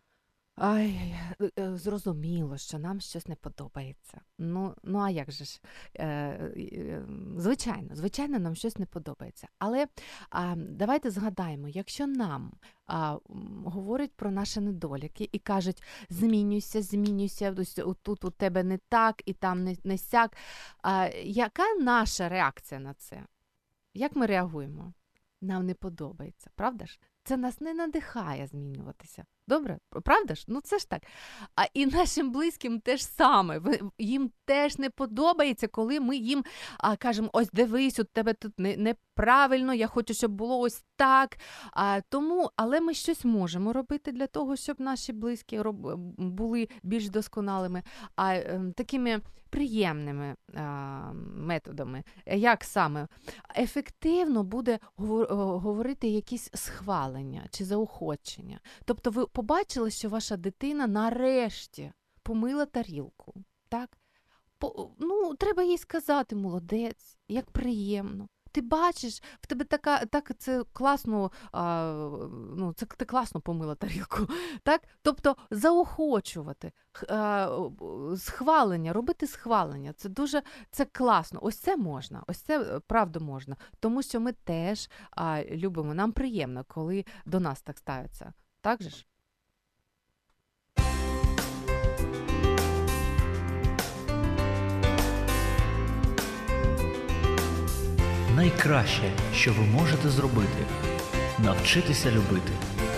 Ай, е, е, зрозуміло, що нам щось не подобається. Ну, ну а як же ж? Е, е, звичайно, звичайно, нам щось не подобається. Але а, давайте згадаємо, якщо нам а, м, говорять про наші недоліки і кажуть, змінюйся, змінюйся, ось тут у тебе не так і там не, не сяк. А, яка наша реакція на це? Як ми реагуємо? Нам не подобається, правда ж? Це нас не надихає змінюватися. Добре? Правда ж? Ну це ж так. А і нашим близьким теж саме. Ви- Їм теж не подобається, коли ми їм а, кажемо, ось дивись, у тебе тут не, неправильно, я хочу, щоб було ось так. А, тому, але ми щось можемо робити для того, щоб наші близькі роб, були більш досконалими, а е, такими приємними а, методами. Як саме? Ефективно буде говор- о, говорити якісь схвалення чи заохочення. Тобто ви побачили, що ваша дитина нарешті помила тарілку. Так? По, ну, треба їй сказати, молодець, як приємно. Ти бачиш, в тебе така, так це класно, а, ну, це ти класно помила тарілку. Так? Тобто заохочувати, х- а, схвалення, робити схвалення. Це дуже, це класно. Ось це можна, ось це е, правда можна. Тому що ми теж а, любимо, нам приємно, коли до нас так ставиться. Так же ж? Найкраще, що ви можете зробити – навчитися любити.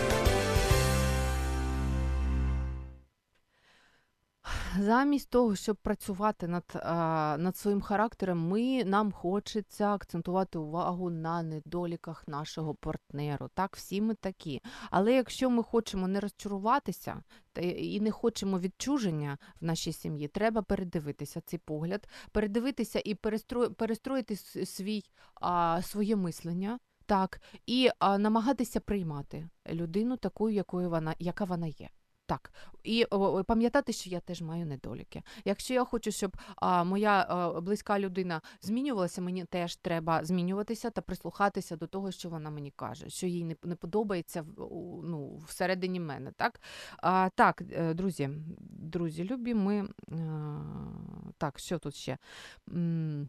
Замість того, щоб працювати над, а, над своїм характером, ми, нам хочеться акцентувати увагу на недоліках нашого партнеру. Так, всі ми такі. Але якщо ми хочемо не розчаруватися та і не хочемо відчуження в нашій сім'ї, треба передивитися цей погляд, передивитися і перестро, перестроїти с- свій, а, своє мислення. Так, і а, намагатися приймати людину такою, якою вона, яка вона є. Так, і о, пам'ятати, що я теж маю недоліки. Якщо я хочу, щоб а, моя а, близька людина змінювалася, мені теж треба змінюватися та прислухатися до того, що вона мені каже, що їй не, не подобається в- у- ну, всередині мене. Так, а, так е, друзі, друзі, любі, ми... А, так, що тут ще? М,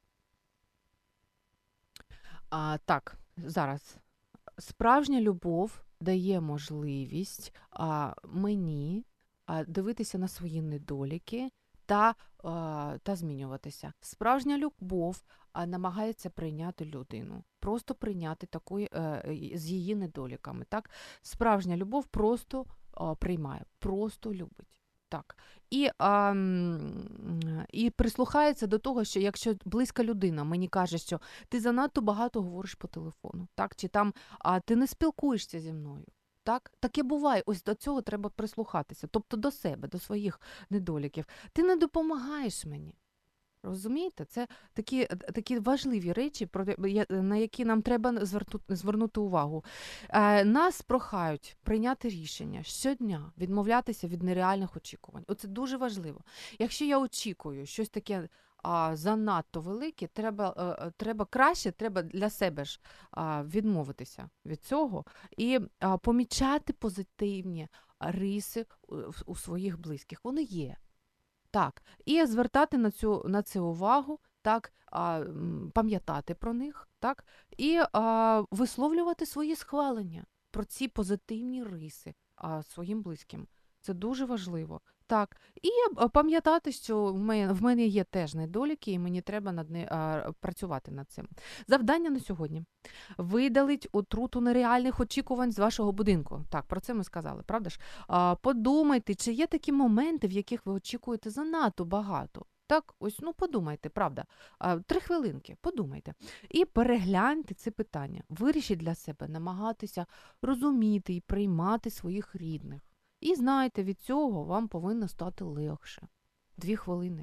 А, так, зараз. Справжня любов дає можливість а, мені а, дивитися на свої недоліки та, а, та змінюватися. Справжня любов а, намагається прийняти людину, просто прийняти таку е, й- з її недоліками. Так? Справжня любов просто а, приймає, просто любить. Так. І, а, м, і прислухається до того, що якщо близька людина мені каже, що ти занадто багато говориш по телефону, так? Чи там а, ти не спілкуєшся зі мною. Так? Таке буває. Ось до цього треба прислухатися. Тобто до себе, до своїх недоліків. Ти не допомагаєш мені. Розумієте? Це такі, такі важливі речі, про я- на які нам треба зверту- звернути увагу. Е, Нас прохають прийняти рішення щодня, відмовлятися від нереальних очікувань. Оце дуже важливо. Якщо я очікую щось таке а, занадто велике, треба, е, е, треба краще, треба для себе ж а, відмовитися від цього і а, помічати позитивні риси у, у своїх близьких. Вони є. Так, і звертати на цю на це увагу, так, а, м, пам'ятати про них, так, і а, висловлювати свої схвалення про ці позитивні риси а, своїм близьким. Це дуже важливо. Так, і а, пам'ятати, що в мене, в мене є теж недоліки, і мені треба над не, а, працювати над цим. Завдання на сьогодні. Видалить отруту нереальних очікувань з вашого будинку. Так, про це ми сказали, правда ж? А, подумайте, чи є такі моменти, в яких ви очікуєте занадто багато. Так, ось, ну подумайте, правда. А, три хвилинки, подумайте. І перегляньте це питання. Вирішіть для себе намагатися розуміти і приймати своїх рідних. І знаєте, від цього вам повинно стати легше. Дві хвилини.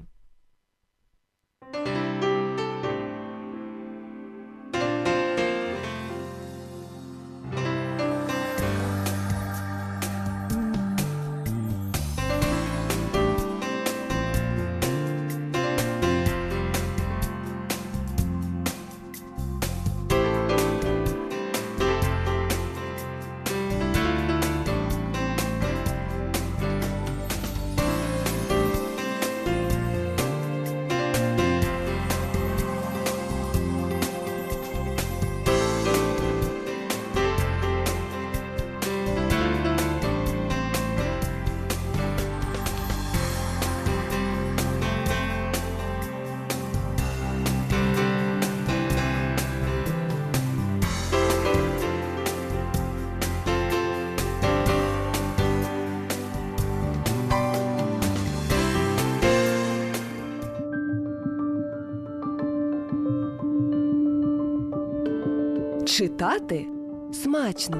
Читати смачно.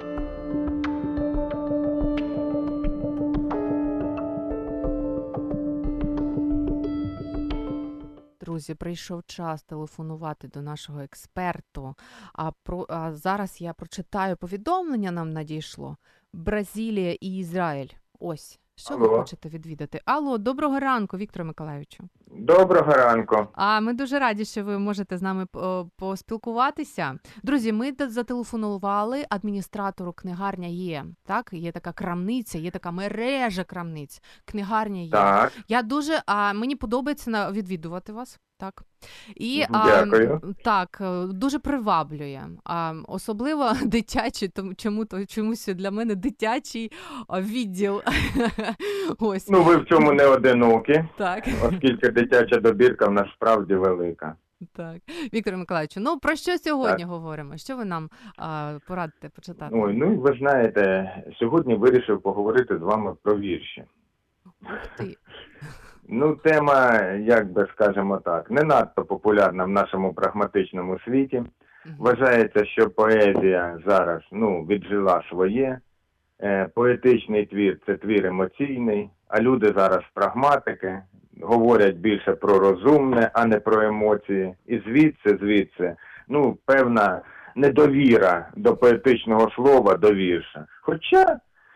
Друзі, прийшов час телефонувати до нашого експерту. А, про, а зараз я прочитаю повідомлення, нам надійшло. Бразилія і Ізраїль. Ось, що ви Алло. хочете відвідати? Алло, доброго ранку, Вікторе Миколайовичу. Доброго ранку. А ми дуже раді, що ви можете з нами о, поспілкуватися. Друзі, ми д- зателефонували адміністратору книгарня є. Так, є така крамниця, є така мережа крамниць. Книгарня є. Так, Я дуже, а мені подобається на- відвідувати вас. Так. І а, Дякую. так, е, дуже приваблює. А, особливо дитячий, тому чому то чомусь для мене дитячий а, відділ. Ось. ну ви в цьому не одинокі, Так. оскільки дитяча добірка в нас справді велика. Так, Вікторе Миколайовичу, ну про що сьогодні Так. говоримо? Що ви нам а, порадите почитати? Ой, ну ви знаєте, сьогодні вирішив поговорити з вами про вірші. Ух ти. Ну, тема, як би скажемо так, не надто популярна в нашому прагматичному світі. Мгм. Вважається, що поезія зараз, ну, віджила своє. Е, поетичний твір – це твір емоційний, а люди зараз прагматики, говорять більше про розумне, а не про емоції. І звідси, звідси, ну, певна недовіра до поетичного слова, до вірша. Хоча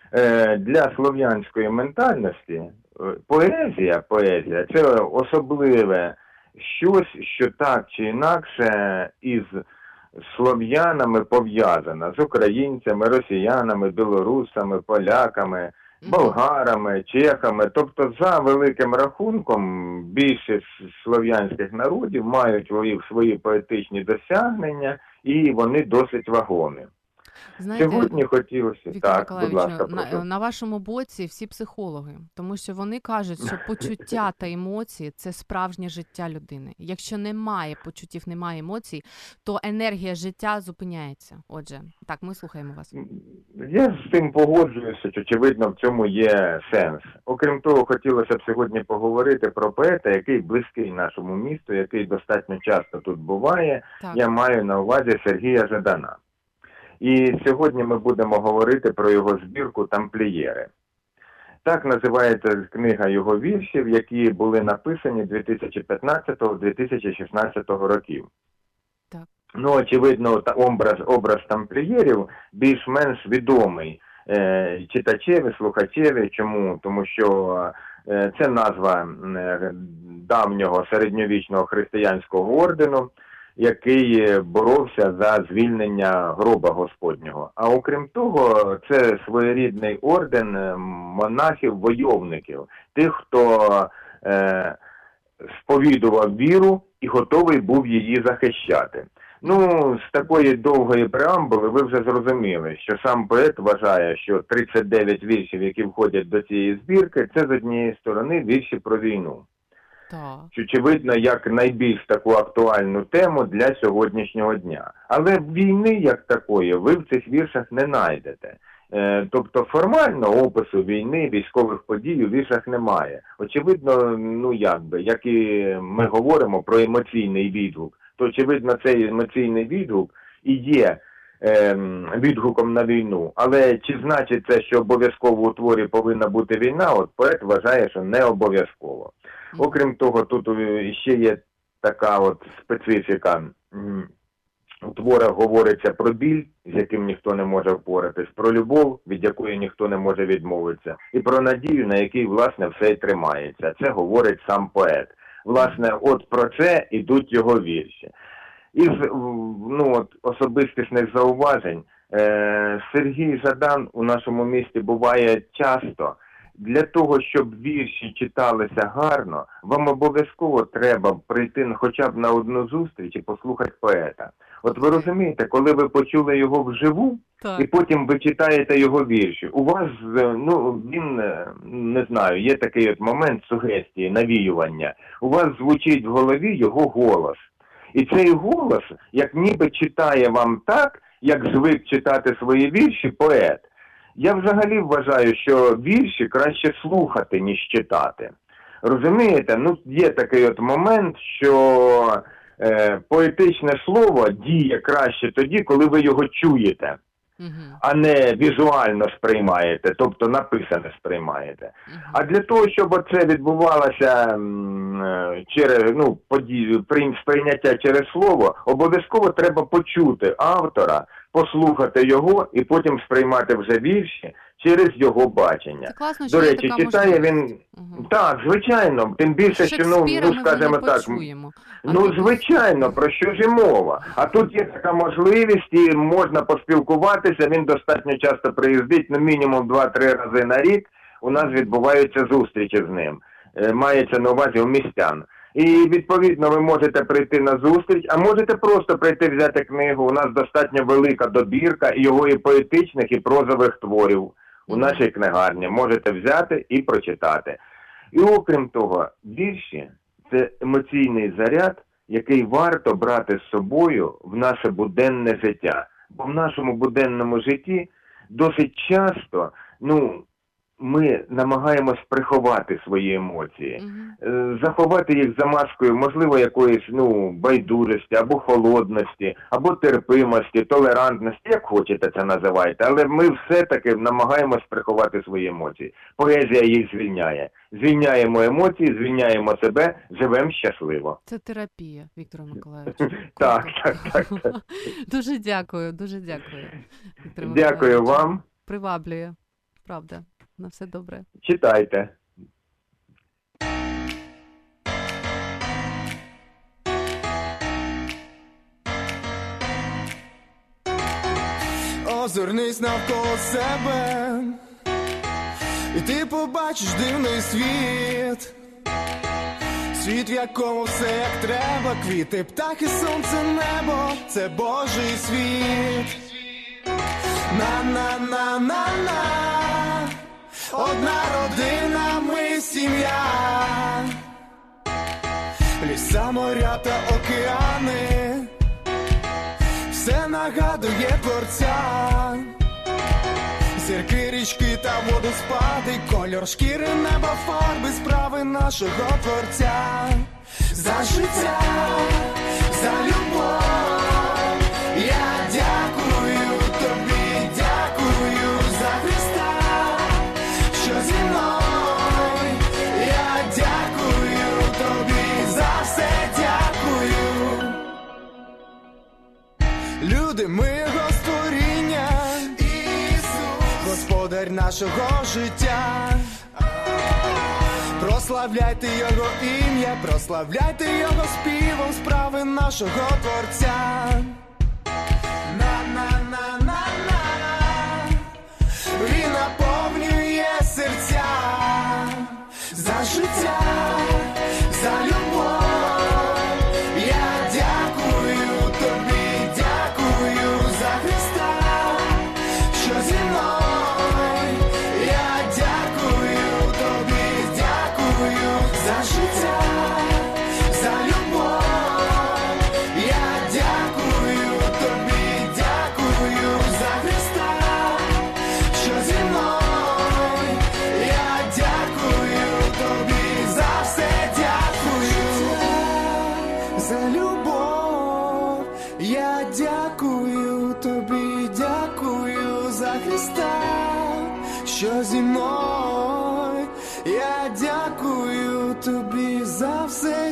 е, для слов'янської ментальності е, поезія, поезія – це особливе щось, що так чи інакше із слов'янами пов'язано, з українцями, росіянами, білорусами, поляками, болгарами, чехами. Тобто, за великим рахунком, більшість слов'янських народів мають свої, свої поетичні досягнення, і вони досить вагомі. Знаєте, Сьогодні хотілося... Віктор Так, Миколайовичу, будь ласка, на, прошу. на вашому боці всі психологи, тому що вони кажуть, що почуття та емоції – це справжнє життя людини. Якщо немає почуттів, немає емоцій, то енергія життя зупиняється. Отже, так, ми слухаємо вас. Я з цим погоджуюся, очевидно, в цьому є сенс. Окрім того, хотілося б сьогодні поговорити про поета, який близький нашому місту, який достатньо часто тут буває. Так. Я маю на увазі Сергія Жадана. І сьогодні ми будемо говорити про його збірку «Тамплієри». Так називається книга його віршів, які були написані дві тисячі п'ятнадцятого - дві тисячі шістнадцятого років. Так. Ну, очевидно, та образ, образ тамплієрів більш-менш відомий е, читачеві, слухачеві. Чому? Тому що е, це назва е, давнього середньовічного християнського ордену, який боровся за звільнення гроба Господнього. А окрім того, це своєрідний орден монахів-войовників, тих, хто е, сповідував віру і готовий був її захищати. Ну, з такої довгої преамбули ви вже зрозуміли, що сам поет вважає, що тридцять дев'ять віршів, які входять до цієї збірки, це з однієї сторони вірші про війну. Так. Очевидно, як найбільш таку актуальну тему для сьогоднішнього дня. Але війни, як такої, ви в цих віршах не знайдете. Е, тобто формально опису війни, військових подій у віршах немає. Очевидно, ну як би, як і ми говоримо про емоційний відгук, то очевидно цей емоційний відгук і є е, відгуком на війну. Але чи значить це, що обов'язково у творі повинна бути війна? От поет вважає, що не обов'язково. Окрім того, тут ще є така от специфіка. У творах говориться про біль, з яким ніхто не може впоратись, про любов, від якої ніхто не може відмовитися, і про надію, на якій, власне, все й тримається. Це говорить сам поет. Власне, от про це ідуть його вірші. Із ну, от, особистісних зауважень, е- Сергій Жадан у нашому місті буває часто. Для того, щоб вірші читалися гарно, вам обов'язково треба прийти хоча б на одну зустріч і послухати поета. От ви розумієте, коли ви почули його вживу, Так. і потім ви читаєте його вірші, у вас, ну, він, не знаю, є такий от момент сугестії, навіювання. У вас звучить в голові його голос. І цей голос, як ніби читає вам так, як звик читати свої вірші поет. Я взагалі вважаю, що вірші краще слухати, ніж читати. Розумієте? Ну, є такий от момент, що е, поетичне слово діє краще тоді, коли ви його чуєте, Угу. а не візуально сприймаєте, тобто написане сприймаєте. Угу. А для того, щоб оце відбувалося м, через, ну, подію, сприйняття через слово, обов'язково треба почути автора, послухати його і потім сприймати вже вірші через його бачення. Це класно, що До є речі, така читає він... можливість. Угу. Так, звичайно, тим більше, що, ну, Шекспіра ну ми скажімо вже не так, почуємо. А ну, тут- звичайно, про що ж і мова. А тут є така можливість, і можна поспілкуватися, він достатньо часто приїздить, ну, мінімум два-три рази на рік у нас відбуваються зустрічі з ним. Е, Мається на увазі у містян. І, відповідно, ви можете прийти на зустріч, а можете просто прийти взяти книгу. У нас достатньо велика добірка його і поетичних, і прозових творів у нашій книгарні. Можете взяти і прочитати. І окрім того, вірші – це емоційний заряд, який варто брати з собою в наше буденне життя. Бо в нашому буденному житті досить часто, ну, ми намагаємось приховати свої емоції, Угу. е, заховати їх за маскою, можливо, якоїсь, ну, байдужості, або холодності, або терпимості, толерантності, як хочете це називайте, але ми все-таки намагаємось приховати свої емоції. Поезія їх звільняє. Звільняємо емоції, звільняємо себе, живемо щасливо. Це терапія, Віктор Миколайович. Так, Круто. так, так, так. Дуже дякую, дуже дякую, Віктор Дякую Миколайович. вам. Приваблює. правда. На все добре. Читайте. Озирнись навколо себе, і ти побачиш дивний світ. Світ, в якому все як треба, квіти, птахи, сонце, небо, це Божий світ. На-на-на-на-на, одна родина, ми сім'я. Ліса, моря та океани, все нагадує Творця. Зірки, річки та водоспади, кольор шкіри, неба, фарби, справи нашого Творця. За життя, за любов, я дякую тобі, дякую за Христа, що зі мною. Я дякую тобі, за все дякую. Люди, ми його створіння, Господар нашого життя. Прославляйте Його ім'я, прославляйте Його співом, справи нашого Творця. На-на-на-на-на, Він наповнює серця. За життя, за любов, я дякую тобі, дякую за Христа, що зі мною. За життя, за любов, я дякую тобі, дякую за Христа, що зі мною. Я дякую тобі, за все дякую. За любов, я дякую тобі, дякую за Христа, що зі мною. Я дякую тобі, за все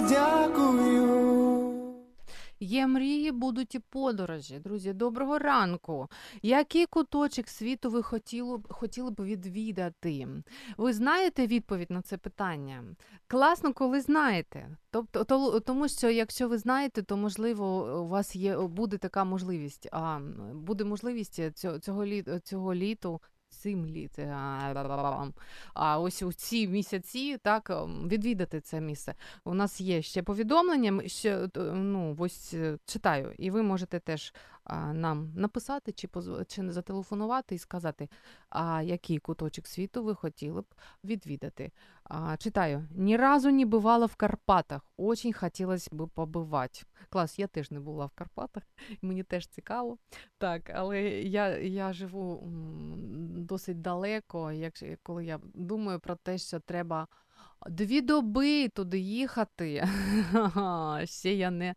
дякую. Є мрії, будуть і подорожі. Друзі, доброго ранку. Який куточок світу ви хотіли, хотіли б відвідати? Ви знаєте відповідь на це питання? Класно, коли знаєте. Тобто, то, тому що якщо ви знаєте, то, можливо, у вас є, буде така можливість. А, буде можливість цього, цього, літ, цього літу цим літ, а ось у ці місяці, так, відвідати це місце. У нас є ще повідомлення, ще, ну, ось читаю, і ви можете теж а, нам написати чи, позв... чи зателефонувати і сказати, а який куточок світу ви хотіли б відвідати. А, читаю. Ні разу не бувала в Карпатах. Очень хотілося б побувати. Клас, я теж не була в Карпатах, мені теж цікаво. Так, але я, я живу досить далеко, як, коли я думаю про те, що треба дві доби туди їхати. Ще я не,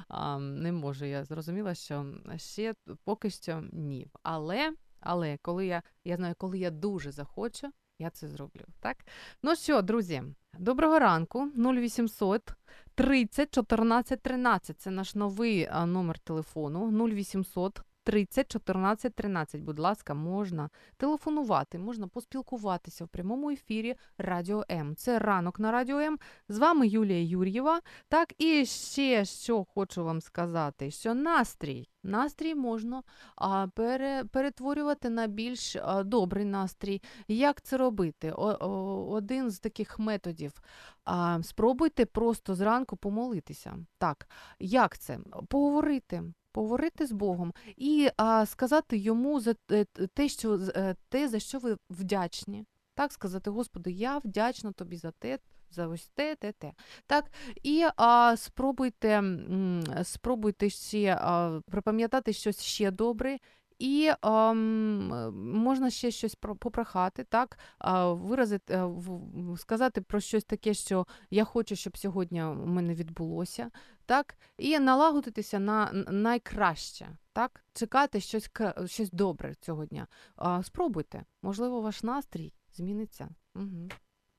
не можу. Я зрозуміла, що ще поки що ні. Але, але коли я, я знаю, коли я дуже захочу, я це зроблю, так? Ну що, друзі, доброго ранку. нуль вісімсот тридцять чотирнадцять тринадцять. Це наш новий а, номер телефону. нуль вісімсот тридцять чотирнадцять тринадцять. Будь ласка, можна телефонувати, можна поспілкуватися в прямому ефірі Радіо М. Це ранок на Радіо М. З вами Юлія Юр'єва. Так, і ще що хочу вам сказати, що настрій, настрій можна а, пере, перетворювати на більш а, добрий настрій. Як це робити? О, о, один з таких методів. А, спробуйте просто зранку помолитися. Так, як це? Поговорити. Поговорити з Богом і а, сказати йому за те, що, те, за що ви вдячні. Так, сказати, Господи, я вдячна тобі за те, за ось те, те, те. Так, і а, спробуйте, м, спробуйте ще а, припам'ятати щось ще добре. І а, можна ще щось попрохати, так, а, виразити, а, в, сказати про щось таке, що я хочу, щоб сьогодні у мене відбулося, так, і налагодитися на найкраще, так, чекати щось, щось добре цього дня. А, спробуйте, можливо, ваш настрій зміниться. Угу.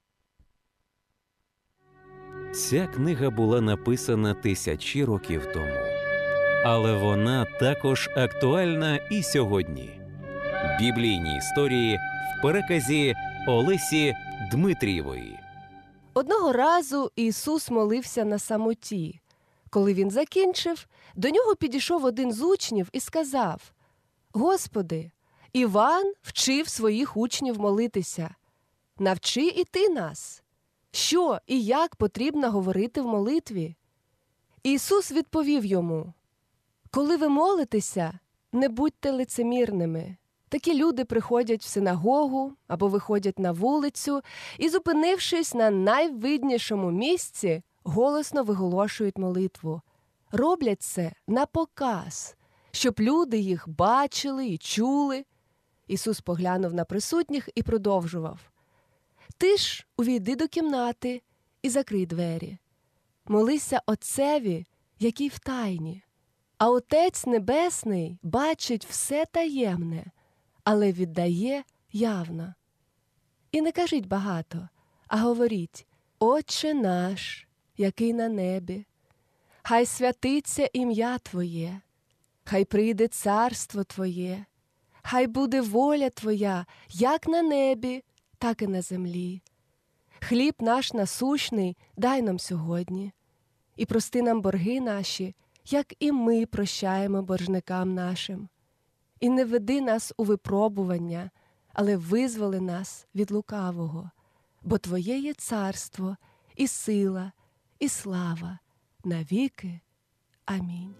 Ця книга була написана тисячі років тому. Але вона також актуальна і сьогодні. Біблійні історії в переказі Олесі Дмитрієвої. Одного разу Ісус молився на самоті. Коли він закінчив, до нього підійшов один з учнів і сказав: «Господи, Іван вчив своїх учнів молитися. Навчи і ти нас. Що і як потрібно говорити в молитві?» Ісус відповів йому: «Коли ви молитеся, не будьте лицемірними. Такі люди приходять в синагогу або виходять на вулицю і, зупинившись на найвиднішому місці, голосно виголошують молитву. Роблять це на показ, щоб люди їх бачили і чули». Ісус поглянув на присутніх і продовжував: «Ти ж увійди до кімнати і закрий двері. Молися Отцеві, який в тайні. А Отець Небесний бачить все таємне, але віддає явно. І не кажіть багато, а говоріть: Отче наш, який на небі, хай святиться ім'я Твоє, хай прийде царство Твоє, хай буде воля Твоя, як на небі, так і на землі. Хліб наш насущний дай нам сьогодні, і прости нам борги наші, як і ми прощаємо боржникам нашим. І не веди нас у випробування, але визволи нас від лукавого, бо Твоє є царство, і сила, і слава навіки. Амінь».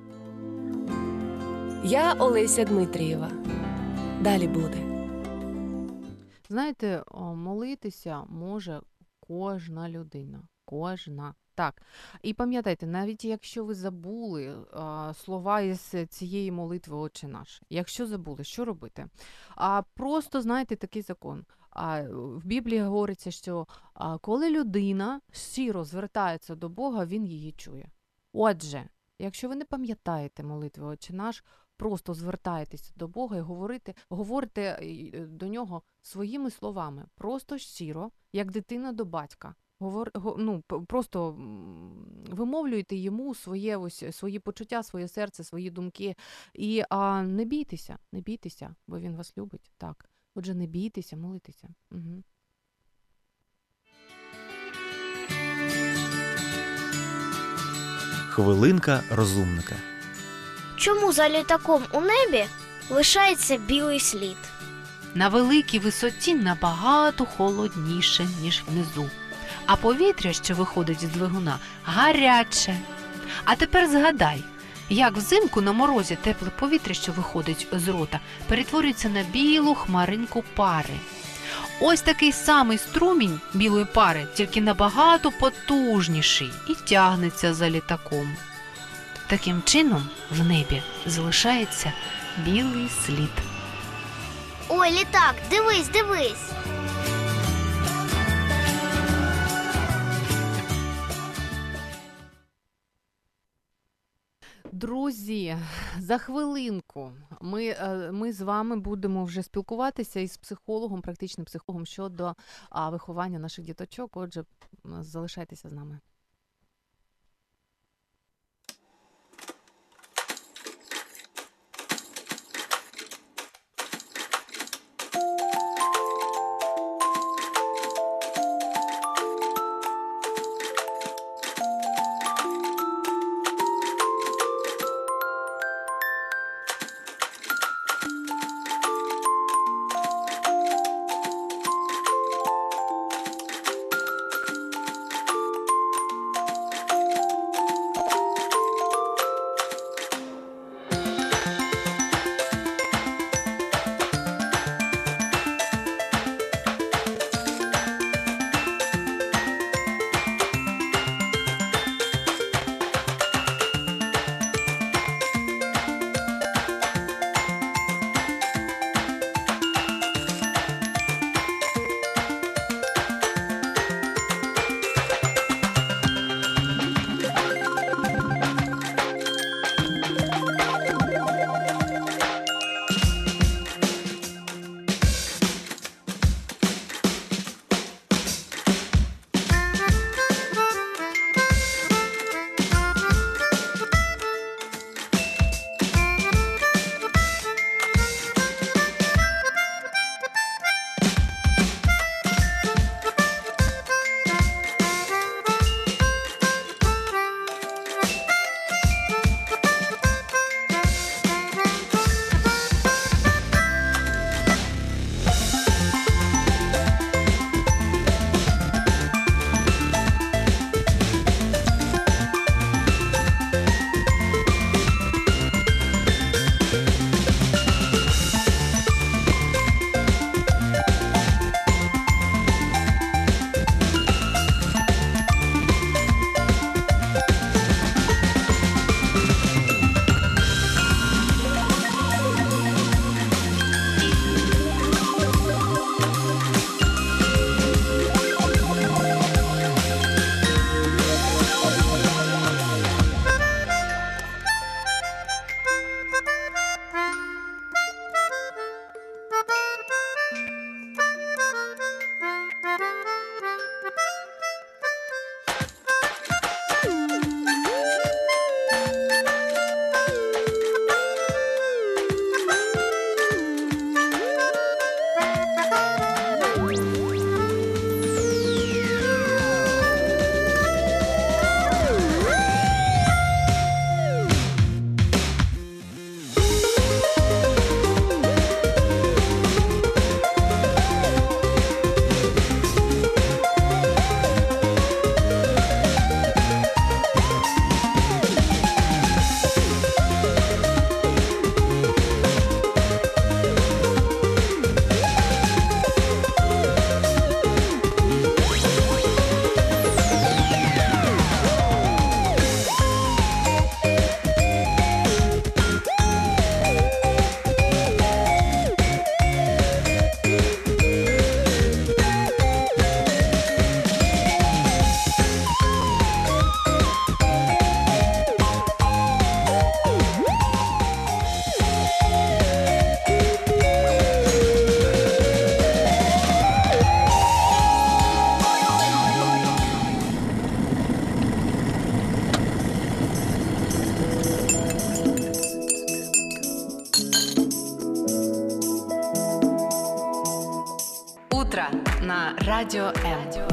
Я Олеся Дмитрієва. Далі буде. Знаєте, молитися може кожна людина. Кожна. Так. І пам'ятайте, навіть якщо ви забули а, слова із цієї молитви «Отче наш», якщо забули, що робити? А просто, знаєте, такий закон. А, в Біблії говориться, що а, коли людина щиро звертається до Бога, він її чує. Отже, якщо ви не пам'ятаєте молитви «Отче наш», просто звертаєтеся до Бога і говорите, говорите до Нього своїми словами, просто щиро, як дитина до батька. Говор, ну, просто вимовлюйте йому своє, ось, свої почуття, своє серце, свої думки. І а, не бійтеся, не бійтеся, бо він вас любить. Так. Отже, не бійтеся, молитеся. Угу. Хвилинка розумника. Чому за літаком у небі лишається білий слід? На великій висоті набагато холодніше, ніж внизу. А повітря, що виходить з двигуна, гаряче. А тепер згадай, як взимку на морозі тепле повітря, що виходить з рота, перетворюється на білу хмаринку пари. Ось такий самий струмінь білої пари, тільки набагато потужніший і тягнеться за літаком. Таким чином в небі залишається білий слід. Ой, літак, дивись, дивись! Друзі, за хвилинку ми, ми з вами будемо вже спілкуватися із психологом, практичним психологом щодо а, виховання наших діточок. Отже, залишайтеся з нами. на Радіо М.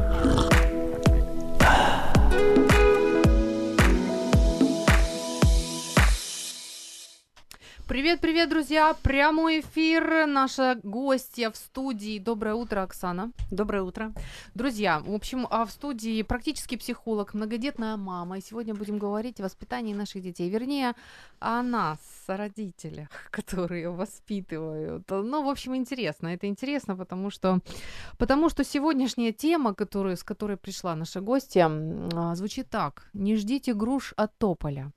Привет-привет, друзья! Прямой эфир. Наша гостья в студии. Доброе утро, Оксана. Доброе утро. Друзья, в общем, а в студии практический психолог, многодетная мама. И сегодня будем говорить о воспитании наших детей. Вернее, о нас, о родителях, которые воспитывают. Ну, в общем, интересно. Это интересно, потому что, потому что сегодняшняя тема, которую, с которой пришла наша гостья, звучит так. Не ждите груш от тополя.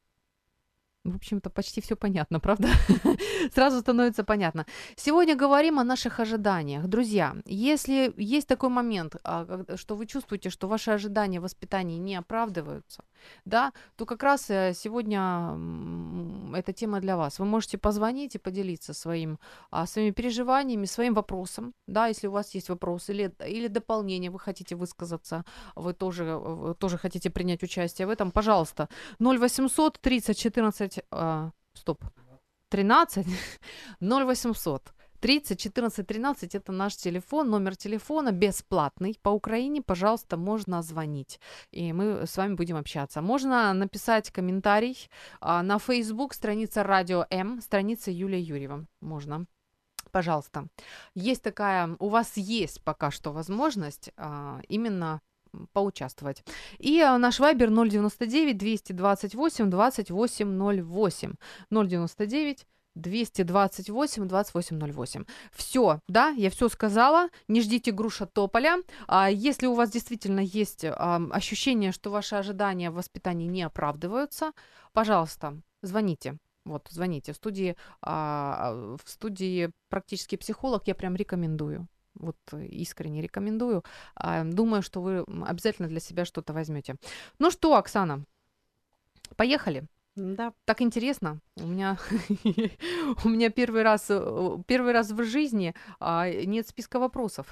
В общем-то, почти все понятно, правда? Сразу становится понятно. Сегодня говорим о наших ожиданиях. Друзья, если есть такой момент, что вы чувствуете, что ваши ожидания в воспитании не оправдываются, да, то как раз сегодня эта тема для вас. Вы можете позвонить и поделиться своим, своими переживаниями, своим вопросом, да, если у вас есть вопрос или, или дополнение, вы хотите высказаться, вы тоже, вы тоже хотите принять участие в этом, пожалуйста, ноль восемьсот тридцать четырнадцать А, стоп, тринадцать, ноль восемьсот тридцать четырнадцать тринадцать, это наш телефон, номер телефона бесплатный по Украине, пожалуйста, можно звонить, и мы с вами будем общаться. Можно написать комментарий а, на Facebook, страница Радио М, страница Юлия Юрьева, можно. Пожалуйста. Есть такая, у вас есть пока что возможность а, именно поучаствовать. И наш вайбер ноль девяносто девять двести двадцать восемь двадцать восемь ноль восемь. ноль девяносто девять двести двадцать восемь двадцать восемь ноль восемь. Все, да, я все сказала. Не ждите груш от тополя. А если у вас действительно есть а, ощущение, что ваши ожидания в воспитании не оправдываются, пожалуйста, звоните. Вот, звоните. В студии, а, в студии практический психолог я прям рекомендую. Вот искренне рекомендую. Думаю, что вы обязательно для себя что-то возьмете. Ну что, Оксана, поехали. Да. Так интересно. У меня, у меня первый раз, первый раз в жизни а, нет списка вопросов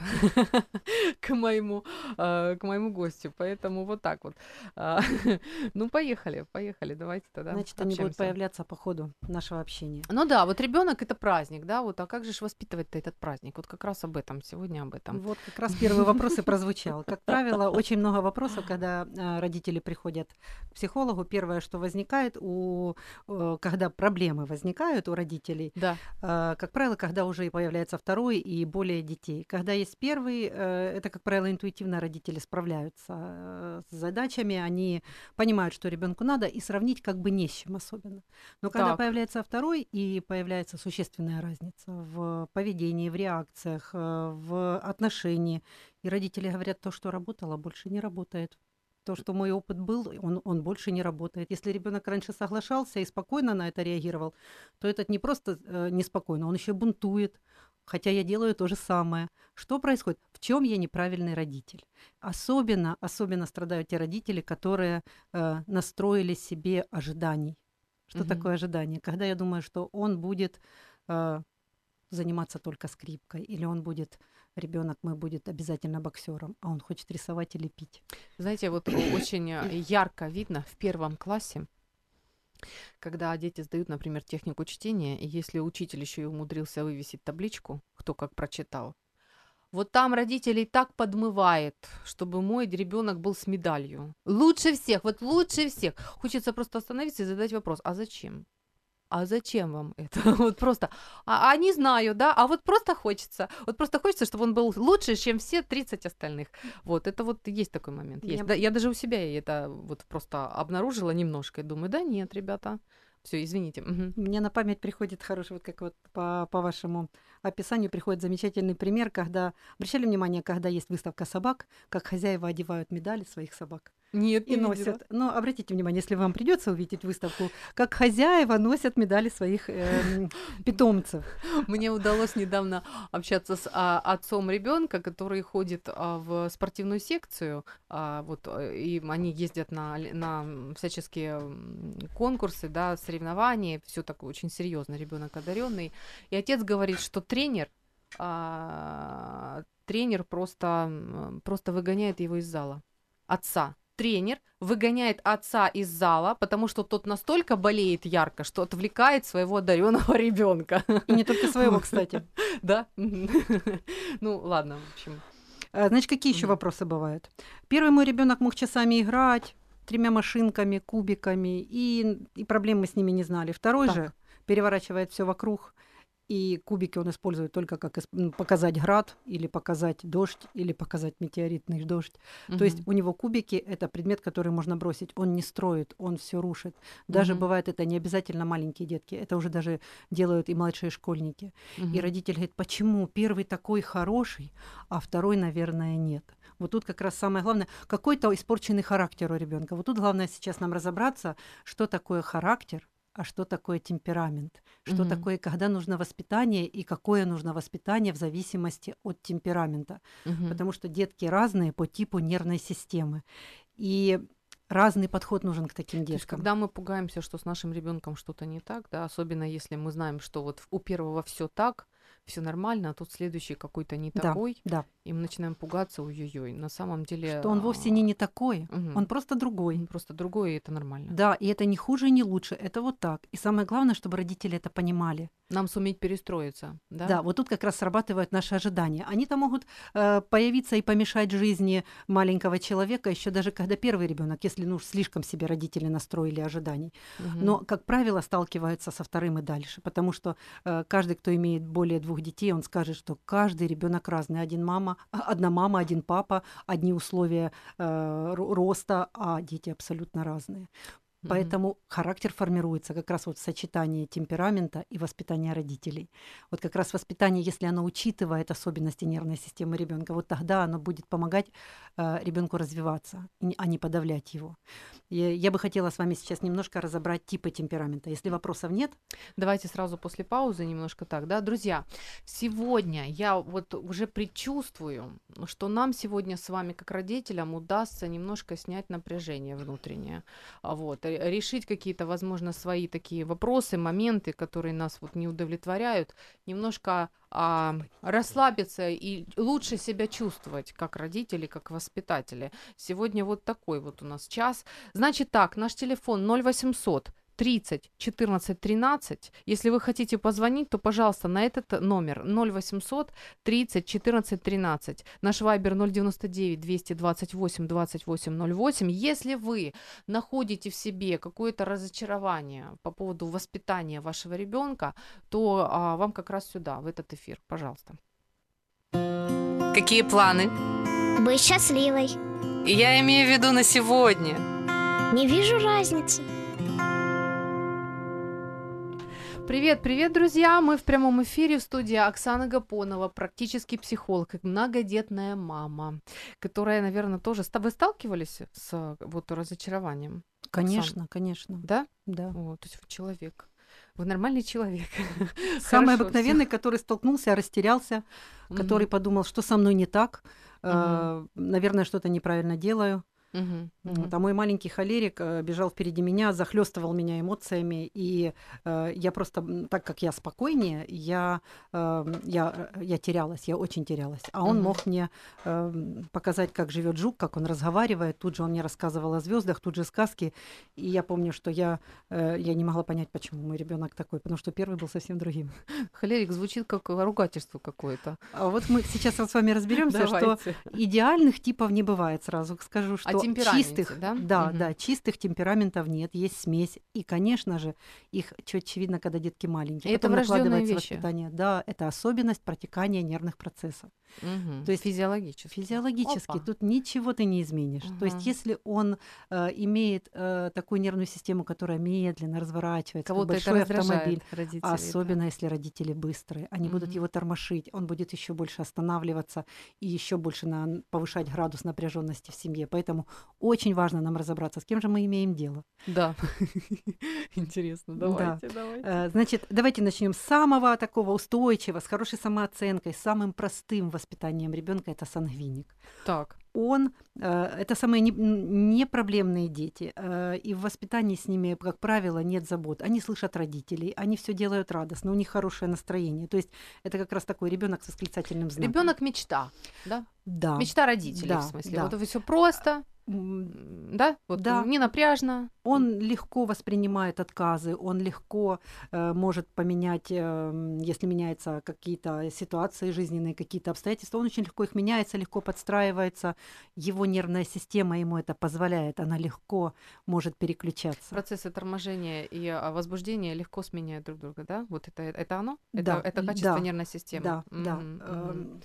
к моему, а, к моему гостю. Поэтому вот так вот. А, ну, поехали, поехали. Давайте тогда Значит, они будут появляться по ходу нашего общения. Ну да, вот ребенок это праздник, да, вот, а как же ж воспитывать-то этот праздник? Вот как раз об этом, сегодня об этом. Вот как раз первый вопрос и прозвучал. Как правило, очень много вопросов, когда родители приходят к психологу. Первое, что возникает, у, когда проблемы возникают у родителей, да. Как правило, когда уже появляется второй и более детей. Когда есть первый, это, как правило, интуитивно родители справляются с задачами, они понимают, что ребенку надо, и сравнить как бы не с чем особенно. Но когда Так. появляется второй, и появляется существенная разница в поведении, в реакциях, в отношении, и родители говорят, то, что работало, больше не работает. То, что мой опыт был, он, он больше не работает. Если ребенок раньше соглашался и спокойно на это реагировал, то этот не просто э, неспокойно, он еще бунтует, хотя я делаю то же самое. Что происходит? В чем я неправильный родитель? Особенно, особенно страдают те родители, которые э, настроили себе ожиданий. Что Мгм. такое ожидание? Когда я думаю, что он будет э, заниматься только скрипкой, или он будет, ребенок мой будет обязательно боксером, а он хочет рисовать и лепить. Знаете, вот очень ярко видно в первом классе, когда дети сдают, например, технику чтения, и если учитель еще и умудрился вывесить табличку, кто как прочитал, вот там родителей так подмывает, чтобы мой ребенок был с медалью. Лучше всех, вот лучше всех. Хочется просто остановиться и задать вопрос, а зачем? А зачем вам это? Вот просто, а, а не знаю, да, а вот просто хочется, вот просто хочется, чтобы он был лучше, чем все тридцать остальных. Вот, это вот есть такой момент. Есть. Я- Да, я даже у себя это вот просто обнаружила немножко и думаю, да нет, ребята, все, извините. Мгм. Мне на память приходит хороший, вот как вот по, по вашему описанию приходит замечательный пример, когда, обращали внимание, когда есть выставка собак, как хозяева одевают медали своих собак Нет, и не видела. носят. Но обратите внимание, если вам придется увидеть выставку, как хозяева носят медали своих эм, питомцев. Мне удалось недавно общаться с а, отцом ребенка, который ходит а, в спортивную секцию, а, вот, э, и они ездят на, ли- на всяческие м, конкурсы, да, соревнования, все такое очень серьезно, ребенок одаренный. И отец говорит, что тренер, а, тренер просто, м, просто выгоняет его из зала. Отца. Тренер выгоняет отца из зала, потому что тот настолько болеет ярко, что отвлекает своего одаренного ребенка. И не только своего, кстати. Да? Ну, ладно, в общем. Э, Значит, какие еще Мгм. вопросы бывают? Первый мой ребенок мог часами играть тремя машинками, кубиками, и, и проблем мы с ними не знали. Второй Так. же переворачивает все вокруг, и кубики он использует только как ис- м, показать град, или показать дождь, или показать метеоритный дождь. То есть Мгм. у него кубики — это предмет, который можно бросить. Он не строит, он все рушит. Даже Мгм. бывает, это не обязательно маленькие детки, это уже даже делают и младшие школьники. И Мгм. родитель говорит, почему первый такой хороший, а второй, наверное, нет. Вот тут как раз самое главное, какой-то испорченный характер у ребенка. Вот тут главное сейчас нам разобраться, что такое характер, а что такое темперамент, что Мгм. такое, когда нужно воспитание и какое нужно воспитание в зависимости от темперамента. Мгм. Потому что детки разные по типу нервной системы. И разный подход нужен к таким То есть, деткам. когда мы пугаемся, что с нашим ребенком что-то не так, да, особенно если мы знаем, что вот у первого все так, все нормально, а тут следующий какой-то не Да, такой, да. и мы начинаем пугаться, ой-ой-ой. На самом деле Что он вовсе не а, не такой, мгм, он просто другой. он просто другой, и это нормально. Да, и это не хуже и не лучше, это вот так. И самое главное, чтобы родители это понимали. Нам суметь перестроиться, да? Да, вот тут как раз срабатывают наши ожидания. Они-то могут э, появиться и помешать жизни маленького человека, еще даже когда первый ребенок, если ну, уж слишком себе родители настроили ожиданий. Мгм. Но, как правило, сталкиваются со вторым и дальше, потому что э, каждый, кто имеет более двух детей, он скажет, что каждый ребенок разный. Один мама, а, одна мама, один папа, одни условия э, ро- роста, а дети абсолютно разные. Мгм. Поэтому характер формируется как раз вот в сочетании темперамента и воспитания родителей. Вот как раз воспитание, если оно учитывает особенности нервной системы ребенка, вот тогда оно будет помогать ребенку развиваться, и не- а не подавлять его. И я бы хотела с вами сейчас немножко разобрать типы темперамента. Если вопросов нет, Давайте сразу после паузы немножко так, да, друзья. Сегодня я вот уже предчувствую, что нам сегодня с вами, как родителям, удастся немножко снять напряжение внутреннее, а вот, ре- решить какие-то, возможно, свои такие вопросы, моменты, которые нас вот не удовлетворяют, немножко а, расслабиться и лучше себя чувствовать, как родители, как воспитатели. Сегодня вот такой вот у нас час. Значит так, наш телефон ноль восемьсот тридцать четырнадцать тринадцать. Если вы хотите позвонить, то, пожалуйста, на этот номер ноль восемьсот тридцать четырнадцать тринадцать. Наш вайбер ноль девяносто девять двести двадцать восемь двадцать восемь ноль восемь. Если вы находите в себе какое-то разочарование по поводу воспитания вашего ребенка, то а, вам как раз сюда, в этот эфир, пожалуйста. Какие планы? Быть счастливой. Я имею в виду на сегодня. Не вижу разницы. Привет, привет, друзья! Мы в прямом эфире в студии Оксана Гапонова, практический психолог, и многодетная мама, которая, наверное, тоже... С тобой сталкивались с вот разочарованием? конечно, Оксан? конечно, Да? да. О, то есть вы человек. Вы нормальный человек. Самый Хорошо, обыкновенный, который столкнулся, растерялся, всё. который Мгм. подумал, что со мной не так, Мгм. э, наверное, что-то неправильно делаю. Мгм. Вот, Мгм. а мой маленький холерик э, бежал впереди меня, захлестывал меня эмоциями, и э, я просто, м, так как я спокойнее, я, э, я, э, я терялась, я очень терялась. А он Мгм. мог мне э, показать, как живет жук, как он разговаривает. Тут же он мне рассказывал о звездах, тут же сказки. И я помню, что я, э, я не могла понять, почему мой ребенок такой, потому что первый был совсем другим. Холерик звучит как ругательство какое-то. А вот мы сейчас вот с вами разберемся, что Давайте. идеальных типов не бывает, сразу скажу, О что темпераменте, чистых, да? да, Мгм. да, чистых темпераментов нет, есть смесь. И, конечно же, их четче видно, когда детки маленькие. И это Потом врождённые накладывается вещи. воспитание. Да, это особенность протекания нервных процессов. Мгм. То есть физиологически. Физиологически Опа. тут ничего ты не изменишь. То есть Ага. если он э, имеет э, такую нервную систему, которая медленно разворачивается, как Кого-то это большой раздражает, автомобиль, родителей, а да. особенно если родители быстрые, они будут Мгм. его тормошить, он будет еще больше останавливаться и еще больше на, повышать градус напряженности в семье. Поэтому очень важно нам разобраться, с кем же мы имеем дело. Да. Интересно, Да. давайте, давайте. Э, Значит, давайте начнем с самого такого устойчивого, с хорошей самооценкой, самым простым воспитанием ребенка это сангвиник. Так. Он, э, это самые не, м, непроблемные дети, э, и в воспитании с ними, как правило, нет забот. Они слышат родителей, они все делают радостно, у них хорошее настроение. То есть это как раз такой ребенок с восклицательным знаком. Ребенок мечта, да? Да. Мечта родителей, Да, в смысле. да. Вот все просто, М, Да? Вот Да. не напряжно. Он легко воспринимает отказы, он легко э, может поменять, э, если меняются какие-то ситуации жизненные, какие-то обстоятельства, он очень легко их меняется, легко подстраивается, его нервная система ему это позволяет, она легко может переключаться. Процессы торможения и а, возбуждения легко сменяют друг друга, да? Вот это, это оно? Это, Да, это и- качество да, нервной системы? Да, да. Мгм, Эм, мгм.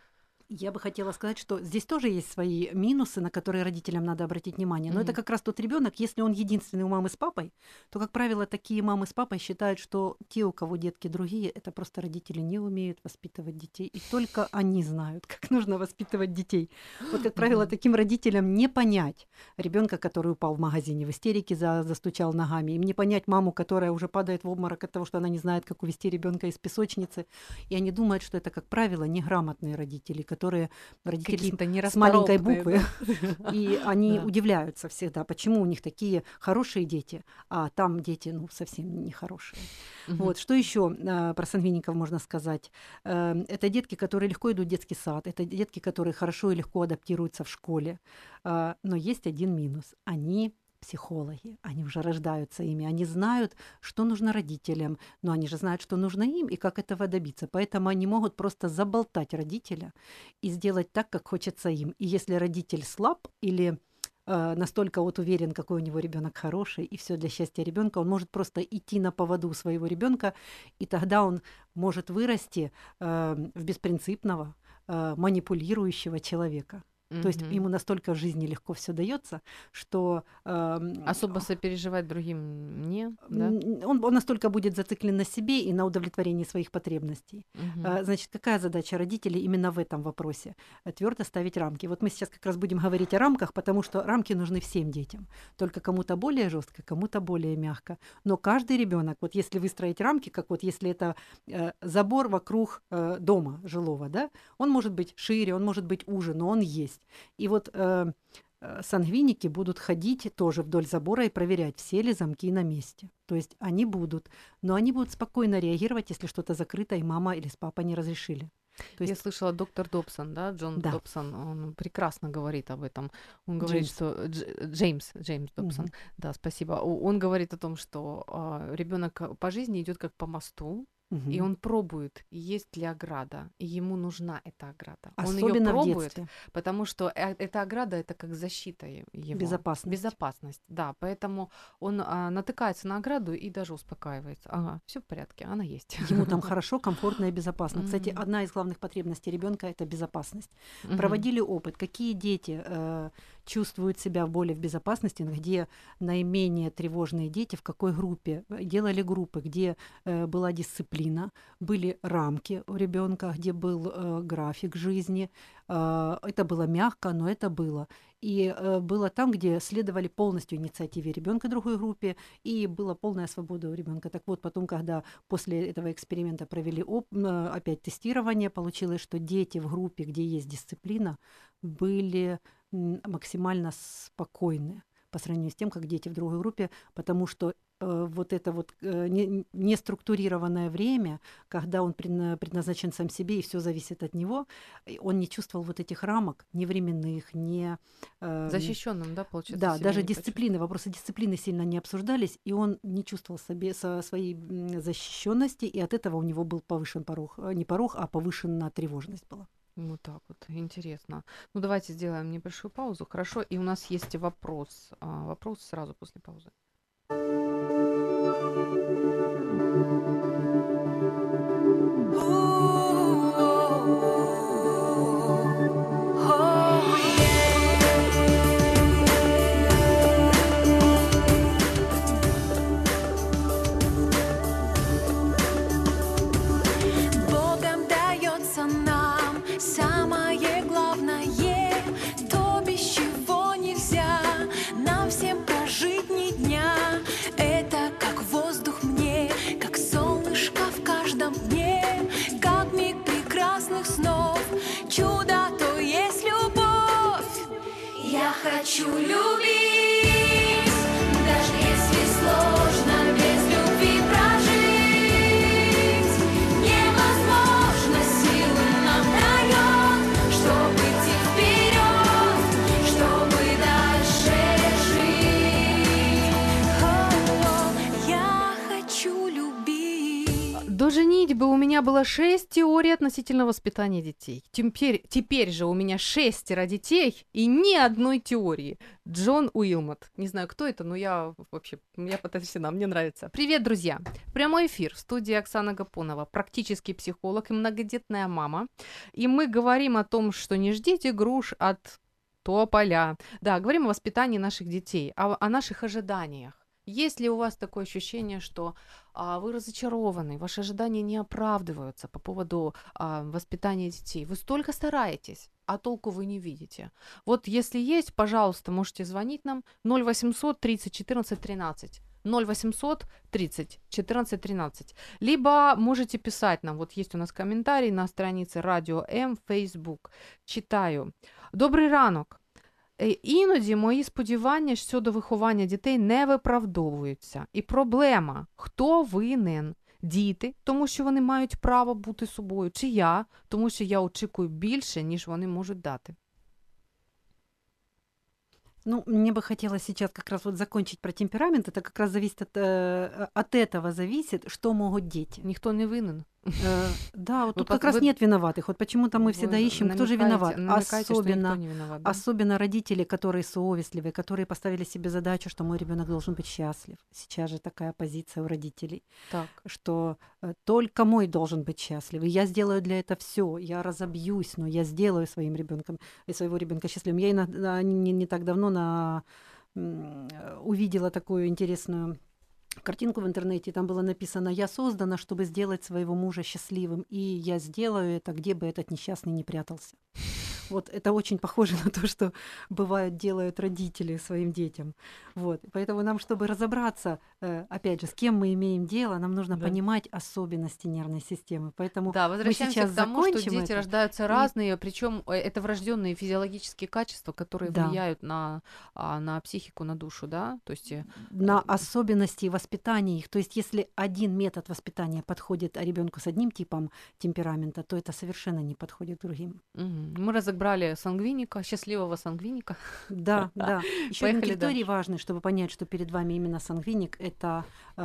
Я бы хотела сказать, что здесь тоже есть свои минусы, на которые родителям надо обратить внимание. Но это Мгм. как раз тот ребенок, если он единственный у мамы с папой, то, как правило, такие мамы с папой считают, что те, у кого детки другие, это просто родители не умеют воспитывать детей. И только они знают, как нужно воспитывать детей. Вот, как правило, Мгм. таким родителям не понять ребенка, который упал в магазине в истерике, за, застучал ногами. Им не понять маму, которая уже падает в обморок от того, что она не знает, как увести ребенка из песочницы. И они думают, что это, как правило, неграмотные родители, которые родители с- Какие-то с маленькой нерасторопные, буквы. да? И они Да. удивляются всегда, почему у них такие хорошие дети, а там дети, ну, совсем нехорошие. Мгм. Вот, что еще э, про сангвиников можно сказать? Э, это детки, которые легко идут в детский сад, это детки, которые хорошо и легко адаптируются в школе. Э, но есть один минус. Они психологи, они уже рождаются ими, они знают, что нужно родителям, но они же знают, что нужно им и как этого добиться. Поэтому они могут просто заболтать родителя и сделать так, как хочется им. И если родитель слаб или э, настолько вот уверен, какой у него ребенок хороший, и все для счастья ребенка, он может просто идти на поводу у своего ребенка, и тогда он может вырасти э, в беспринципного, э, манипулирующего человека. То есть Мгм. ему настолько в жизни легко все дается, что эм, Особо сопереживать другим не, да? м, он, он настолько будет зациклен на себе и на удовлетворении своих потребностей. Мгм. Э, Значит, какая задача родителей именно в этом вопросе? Твердо ставить рамки. Вот мы сейчас как раз будем говорить о рамках, потому что рамки нужны всем детям. Только кому-то более жестко, кому-то более мягко. Но каждый ребенок, вот если выстроить рамки, как вот если это э, забор вокруг э, дома жилого, да, он может быть шире, он может быть уже, но он есть. И вот э, э, сангвиники будут ходить тоже вдоль забора и проверять, все ли замки на месте. То есть они будут, но они будут спокойно реагировать, если что-то закрыто, и мама или с папой не разрешили. То Я есть слышала, доктор Добсон, да, Джон Да. Добсон, он прекрасно говорит об этом. Он говорит, Джеймс. что Дж- Джеймс, Джеймс Добсон, Мгм. да, спасибо. О- Он говорит о том, что ребенок по жизни идет как по мосту, Мгм. и он пробует, есть ли ограда, и ему нужна эта ограда. Он её Особенно в пробует, детстве. потому что э- эта ограда это как защита е- его. Безопасность. Безопасность, да. Поэтому он а, натыкается на ограду и даже успокаивается. Ага, все в порядке, она есть. Ему там хорошо, комфортно и безопасно. Кстати, Мгм. одна из главных потребностей ребенка это безопасность. Мгм. Проводили опыт, какие дети э, чувствуют себя более в безопасности, где наименее тревожные дети, в какой группе. Делали группы, где э, была дисциплина, были рамки у ребенка, где был э, график жизни. Э, это было мягко, но это было. И э, было там, где следовали полностью инициативе ребенка другой группе, и была полная свобода у ребенка. Так вот, потом, когда после этого эксперимента провели оп- э, опять тестирование, получилось, что дети в группе, где есть дисциплина, были м, максимально спокойны по сравнению с тем, как дети в другой группе, потому что э, вот это вот э, не- неструктурированное время, когда он предна- предназначен сам себе и все зависит от него, и он не чувствовал вот этих рамок, ни временных, ни... э, Защищенным, да, получается? да, себя даже не почувствовал. дисциплины, вопросы дисциплины сильно не обсуждались, и он не чувствовал себе со своей м, защищенности, и от этого у него был повышен порог, э, не порог, а повышенная тревожность была. Вот так вот, интересно. Ну, давайте сделаем небольшую паузу, хорошо? И у нас есть вопрос. А, вопрос сразу после паузы. Богом дается нам самое главное, то без чего нельзя нам всем прожить ни дня. Это как воздух мне, как солнышко в каждом дне, как миг прекрасных снов, чудо то есть любовь. Я хочу любить, даже если сложно без любви прожить. Невозможно, силы нам дает, чтобы идти вперед, чтобы дальше меня было шесть теорий относительно воспитания детей. Теперь, теперь же у меня шестеро детей и ни одной теории. Джон Уилмот. Не знаю, кто это, но я вообще, я потрясена, мне нравится. Привет, друзья. Прямой эфир в студии Оксана Гапонова, практический психолог и многодетная мама. И мы говорим о том, что не ждите груш от тополя. Да, говорим о воспитании наших детей, о, о наших ожиданиях. Есть ли у вас такое ощущение, что а, вы разочарованы, ваши ожидания не оправдываются по поводу а, воспитания детей? Вы столько стараетесь, а толку вы не видите. Вот если есть, пожалуйста, можете звонить нам ноль восемьсот тридцать четырнадцать тринадцать. ноль восемьсот тридцать четырнадцать тринадцать. Либо можете писать нам. Вот есть у нас комментарий на странице Радіо М Facebook. Читаю. Добрий ранок. Е, Іноді мої сподівання щодо виховання дітей не виправдовуються. І проблема, хто винен? Діти, тому що вони мають право бути собою, чи я, тому що я очікую більше, ніж вони можуть дати. Ну, мне бы хотелось сейчас как раз вот закончить про темперамент. Это как раз зависит от, э, от этого зависит, что могут дети. Никто не винен. Э, да, вот Вы тут пос- как раз вы- нет виноватых. Вот почему-то мы всегда Вы ищем, кто же намекаете- виноват. намекаете, что Особенно, никто не виноват, да? особенно родители, которые совестливые, которые поставили себе задачу, что мой ребенок должен быть счастлив. Сейчас же такая позиция у родителей, Так. что э, только мой должен быть счастлив. И я сделаю для этого все. Я разобьюсь, но я сделаю своим ребенком и своего ребенка счастливым. Я иногда, не, не так давно на, м, увидела такую интересную картинку в интернете, там было написано: «Я создана, чтобы сделать своего мужа счастливым, и я сделаю это, где бы этот несчастный не прятался». Вот это очень похоже на то, что бывает делают родители своим детям. Вот. Поэтому нам, чтобы разобраться, э, опять же, с кем мы имеем дело, нам нужно Да. понимать особенности нервной системы. Поэтому Да, мы возвращаемся сейчас к тому, что закончим дети это. рождаются И- разные, причем это врожденные физиологические качества, которые Да. влияют на, а, на психику, на душу, да? То есть э, На особенности воспитания их. То есть, если один метод воспитания подходит ребенку с одним типом темперамента, то это совершенно не подходит другим. мгм. Мы разобрали сангвиника, счастливого сангвиника. Да, да. Еще один Поехали критерий важный, чтобы понять, что перед вами именно сангвиник, это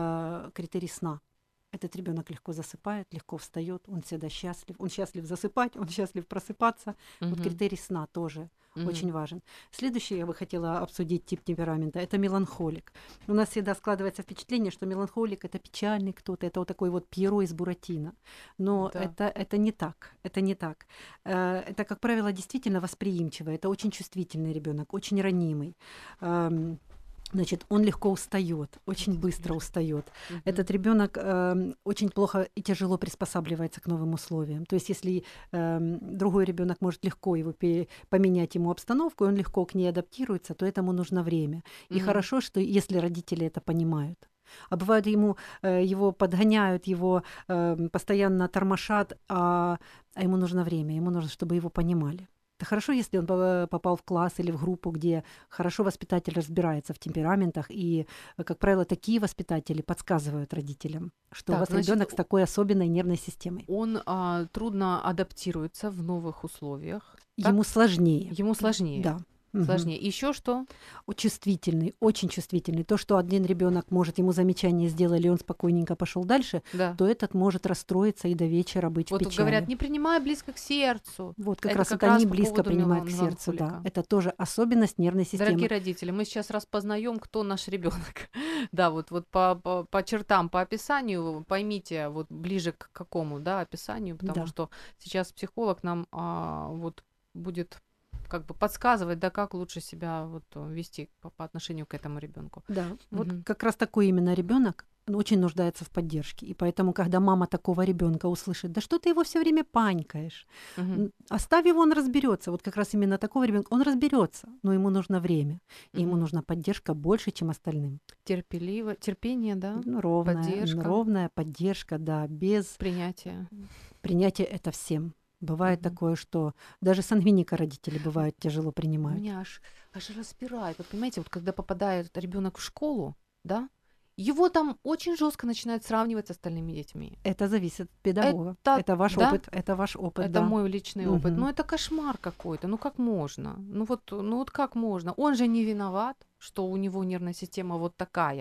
э, критерий сна. Этот ребенок легко засыпает, легко встает, он всегда счастлив. Он счастлив засыпать, он счастлив просыпаться. Вот Мгм. критерий сна тоже Мгм. очень важен. Следующее я бы хотела обсудить тип темперамента. Это меланхолик. У нас всегда складывается впечатление, что меланхолик — это печальный кто-то, это вот такой вот Пьеро из Буратино. Но Да. это, это не так. Это не так. Э, Это, как правило, действительно восприимчивый. Это очень чувствительный ребенок, очень ранимый. Эм, Значит, он легко устает, очень быстро устает. Мгм. Этот ребенок эм, очень плохо и тяжело приспосабливается к новым условиям. То есть, если эм, другой ребенок может легко его пе- поменять ему обстановку, и он легко к ней адаптируется, то этому нужно время. И Мгм. хорошо, что если родители это понимают. А бывает, ему, э, его подгоняют, его эм, постоянно тормошат, а, а ему нужно время, ему нужно, чтобы его понимали. Это хорошо, если он по- попал в класс или в группу, где хорошо воспитатель разбирается в темпераментах, и, э, как правило, такие воспитатели подсказывают родителям, что у Так, вас значит, ребенок с такой особенной нервной системой. Он а, трудно адаптируется в новых условиях. так? Ему сложнее. Ему сложнее. Да. Мгм. Сложнее. Еще что? О, Чувствительный, очень чувствительный. То, что один ребенок может, ему замечание сделали, и он спокойненько пошел дальше, Да. то этот может расстроиться и до вечера быть Вот в тут печали. говорят, не принимай близко к сердцу. Вот как Это раз как это раз они по близко поводу принимают к мелан- сердцу, да. меланхолика. Это тоже особенность нервной системы. Дорогие родители, мы сейчас распознаем, кто наш ребенок. Да, вот, вот по, по, по чертам, по описанию поймите вот ближе к какому, да, описанию, потому Да. что сейчас психолог нам а, вот будет как бы подсказывать, да, как лучше себя вот вести по, по отношению к этому ребенку. Да, вот Мгм. как раз такой именно ребенок очень нуждается в поддержке. И поэтому, когда мама такого ребенка услышит: да что ты его все время панькаешь, Мгм. н- оставь его, он разберется. Вот как раз именно такого ребенка, он разберется, но ему нужно время, и ему Мгм. нужна поддержка больше, чем остальным. Терпеливо, терпение, да, Ну, ровная, поддержка. ровная поддержка, да, без принятие. принятия это всем. Бывает Мгм. такое, что даже сангвиника родители бывают тяжело принимают. Меня аж, аж распирает. Вот понимаете, вот когда попадает ребенок в школу, да, его там очень жестко начинают сравнивать с остальными детьми. Это зависит от педагога. Это- Это, ваш да? опыт, это ваш опыт, Это да. мой личный опыт. Мгм. Ну, это кошмар какой-то. Ну, как можно? Ну, вот, ну, вот как можно? Он же не виноват, что у него нервная система вот такая.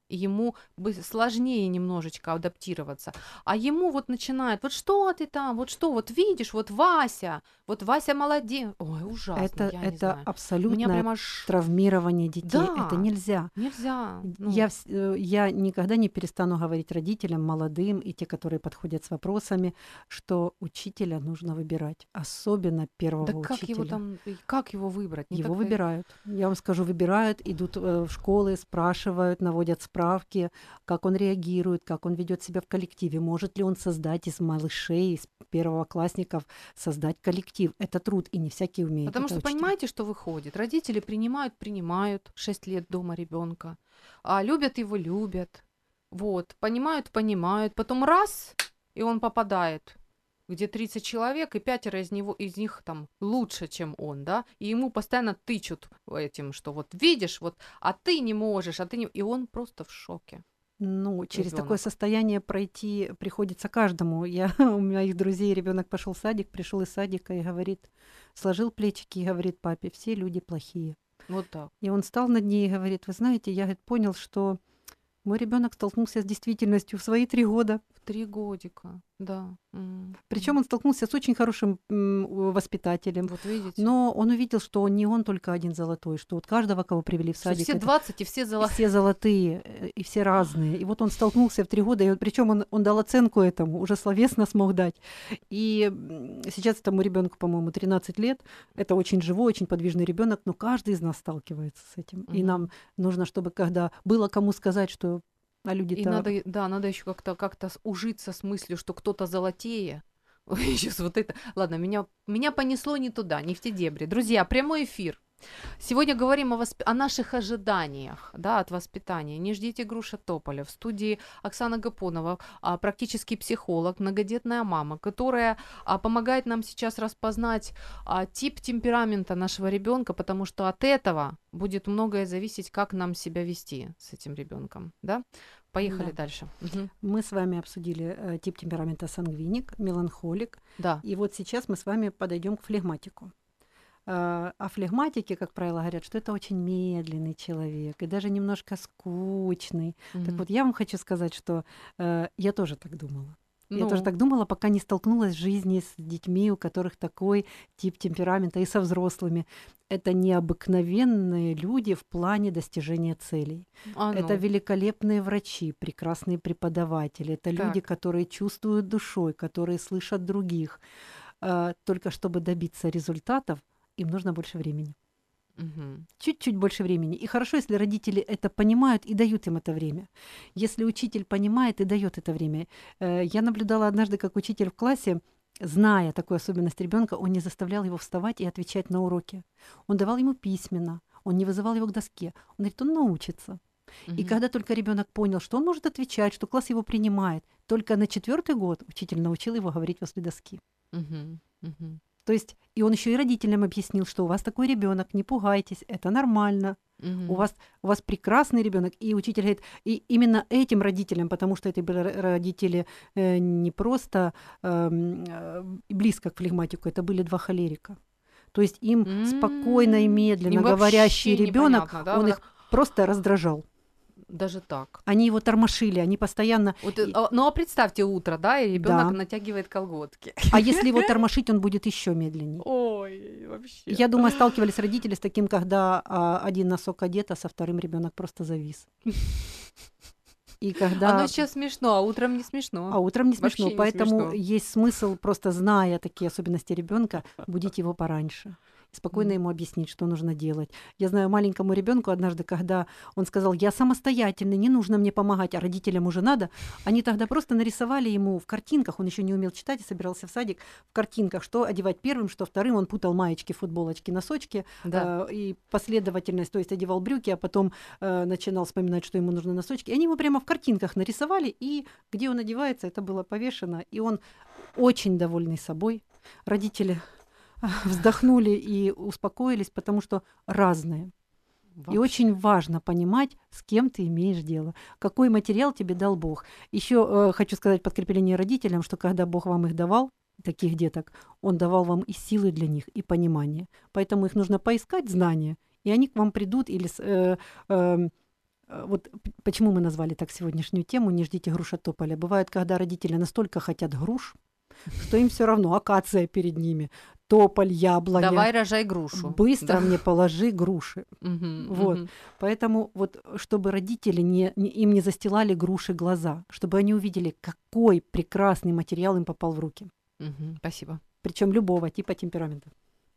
и ему бы сложнее немножечко адаптироваться. А ему вот начинает, вот что ты там, вот что, вот видишь, вот Вася, вот Вася молодец. Ой, ужасно, Это, я не это знаю. У меня абсолютное прямо аж... травмирование детей. Да, Это нельзя. нельзя. Ну, Я, вс- э, я никогда не перестану говорить родителям, молодым и те, которые подходят с вопросами, что учителя нужно выбирать, особенно первого да как учителя. его там, и как его выбрать? Не Его так-то и- выбирают. Я вам скажу, выбирают, идут э, в школы, спрашивают, наводят справки, как он реагирует, как он ведет себя в коллективе, может ли он создать из малышей, из первоклассников создать коллектив. Это труд, и не всякий умеет. Потому это что учитель. понимаете, что выходит? Родители принимают, принимают шесть лет дома ребенка, а любят его, любят. Вот, понимают, понимают. Потом раз, и он попадает, где тридцать человек, и пятеро из, него, из них там лучше, чем он, да, и ему постоянно тычут этим, что вот видишь, вот, а ты не можешь, а ты не... И он просто в шоке. Ну, через такое Ребёнок. состояние пройти приходится каждому. Я, у моих друзей ребенок пошел в садик, пришел из садика и говорит, сложил плечики и говорит папе, все люди плохие. Вот так. И он встал над ней и говорит, вы знаете, я говорит, понял, что мой ребенок столкнулся с действительностью в свои три года. В три годика, да. М, Причем м. он столкнулся с очень хорошим м, воспитателем. Вот видите. Но он увидел, что не он только один золотой, что вот каждого, кого привели в Что садик, все это- двадцать и все и золотые. все золотые, э, и все разные. И вот он столкнулся в три года, и причем он, он дал оценку этому, уже словесно смог дать. И м, сейчас этому ребенку, по-моему, тринадцать лет. Это очень живой, очень подвижный ребенок, но каждый из нас сталкивается с этим. И Мгм. нам нужно, чтобы когда было кому сказать, что а И люди-то... надо, и- да, надо еще как-то как-то с- ужиться с мыслью, что кто-то золотее. Сейчас вот это. Ладно, меня, меня понесло не туда, не в те дебри. Друзья, прямой эфир. Сегодня говорим о, восп... о наших ожиданиях, да, от воспитания. Не ждите груша тополя. В студии Оксана Гапонова, а, практический психолог, многодетная мама, которая а, помогает нам сейчас распознать а, тип темперамента нашего ребенка, потому что от этого будет многое зависеть, как нам себя вести с этим ребенком, да? Поехали Да. дальше. Мгм. Мы с вами обсудили э, тип темперамента сангвиник, меланхолик. Да. И вот сейчас мы с вами подойдем к флегматику. А а флегматики, как правило, говорят, что это очень медленный человек и даже немножко скучный. Так Мгм. вот, я вам хочу сказать, что э, я тоже так думала. Я Ну. тоже так думала, пока не столкнулась в жизни с детьми, у которых такой тип темперамента, и со взрослыми. Это необыкновенные люди в плане достижения целей. А Это ну. великолепные врачи, прекрасные преподаватели. Это люди, Так. которые чувствуют душой, которые слышат других. А, Только чтобы добиться результатов, им нужно больше времени. Мгм. Чуть-чуть больше времени. И хорошо, если родители это понимают и дают им это время. Если учитель понимает и дает это время. Э, Я наблюдала однажды, как учитель в классе, зная такую особенность ребенка, он не заставлял его вставать и отвечать на уроки. Он давал ему письменно, он не вызывал его к доске. Он говорит, он научится. И Мгм. когда только ребенок понял, что он может отвечать, что класс его принимает, только на четвертый год учитель научил его говорить возле доски. Мгм. Мгм. То есть, и он еще и родителям объяснил, что у вас такой ребенок, не пугайтесь, это нормально. Мгм. У вас, у вас прекрасный ребенок. И учитель говорит, и именно этим родителям, потому что это были ро- родители э, не просто эм, э, близко к флегматику, это были два холерика. То есть им спокойно и М, медленно им говорящий вообще ребенок, непонятно, да, он вот их просто раздражал. Даже так. Они его тормошили, они постоянно... Вот, э, а, ну а представьте утро, да, и ребенок Да. натягивает колготки. А если его тормошить, он будет еще медленнее. Ой, вообще. Я думаю, сталкивались родители с таким, когда а, один носок одет, а со вторым ребенок просто завис. И когда... Оно сейчас смешно, а утром не смешно. А утром не смешно, Вообще не поэтому смешно. есть смысл, просто зная такие особенности ребенка, будить его пораньше. И спокойно Мгм. ему объяснить, что нужно делать. Я знаю маленькому ребенку однажды, когда он сказал, я самостоятельный, не нужно мне помогать, а родителям уже надо, они тогда просто нарисовали ему в картинках, он еще не умел читать и собирался в садик, в картинках, что одевать первым, что вторым, он путал маечки, футболочки, носочки, Да. э, и последовательность, то есть одевал брюки, а потом э, начинал вспоминать, что ему нужны носочки. И они ему прямо в картинках нарисовали, и где он одевается, это было повешено, и он очень довольный собой. Родители вздохнули и успокоились, потому что разные. И Вообще. очень важно понимать, с кем ты имеешь дело, какой материал тебе дал Бог. Еще э, хочу сказать подкрепление родителям, что когда Бог вам их давал, таких деток, Он давал вам и силы для них, и понимание. Поэтому их нужно поискать, знания, и они к вам придут или с- э, э, э, вот п- почему мы назвали так сегодняшнюю тему «Не ждите груша тополя». Бывает, когда родители настолько хотят груш, что им все равно акация перед ними, тополь, яблоня. Давай рожай грушу. Быстро Да. мне положи груши. Мгм, Вот. мгм. Поэтому вот, чтобы родители не, не- им не застилали груши глаза, чтобы они увидели, какой прекрасный материал им попал в руки. Мгм, Спасибо. Причем любого типа темперамента.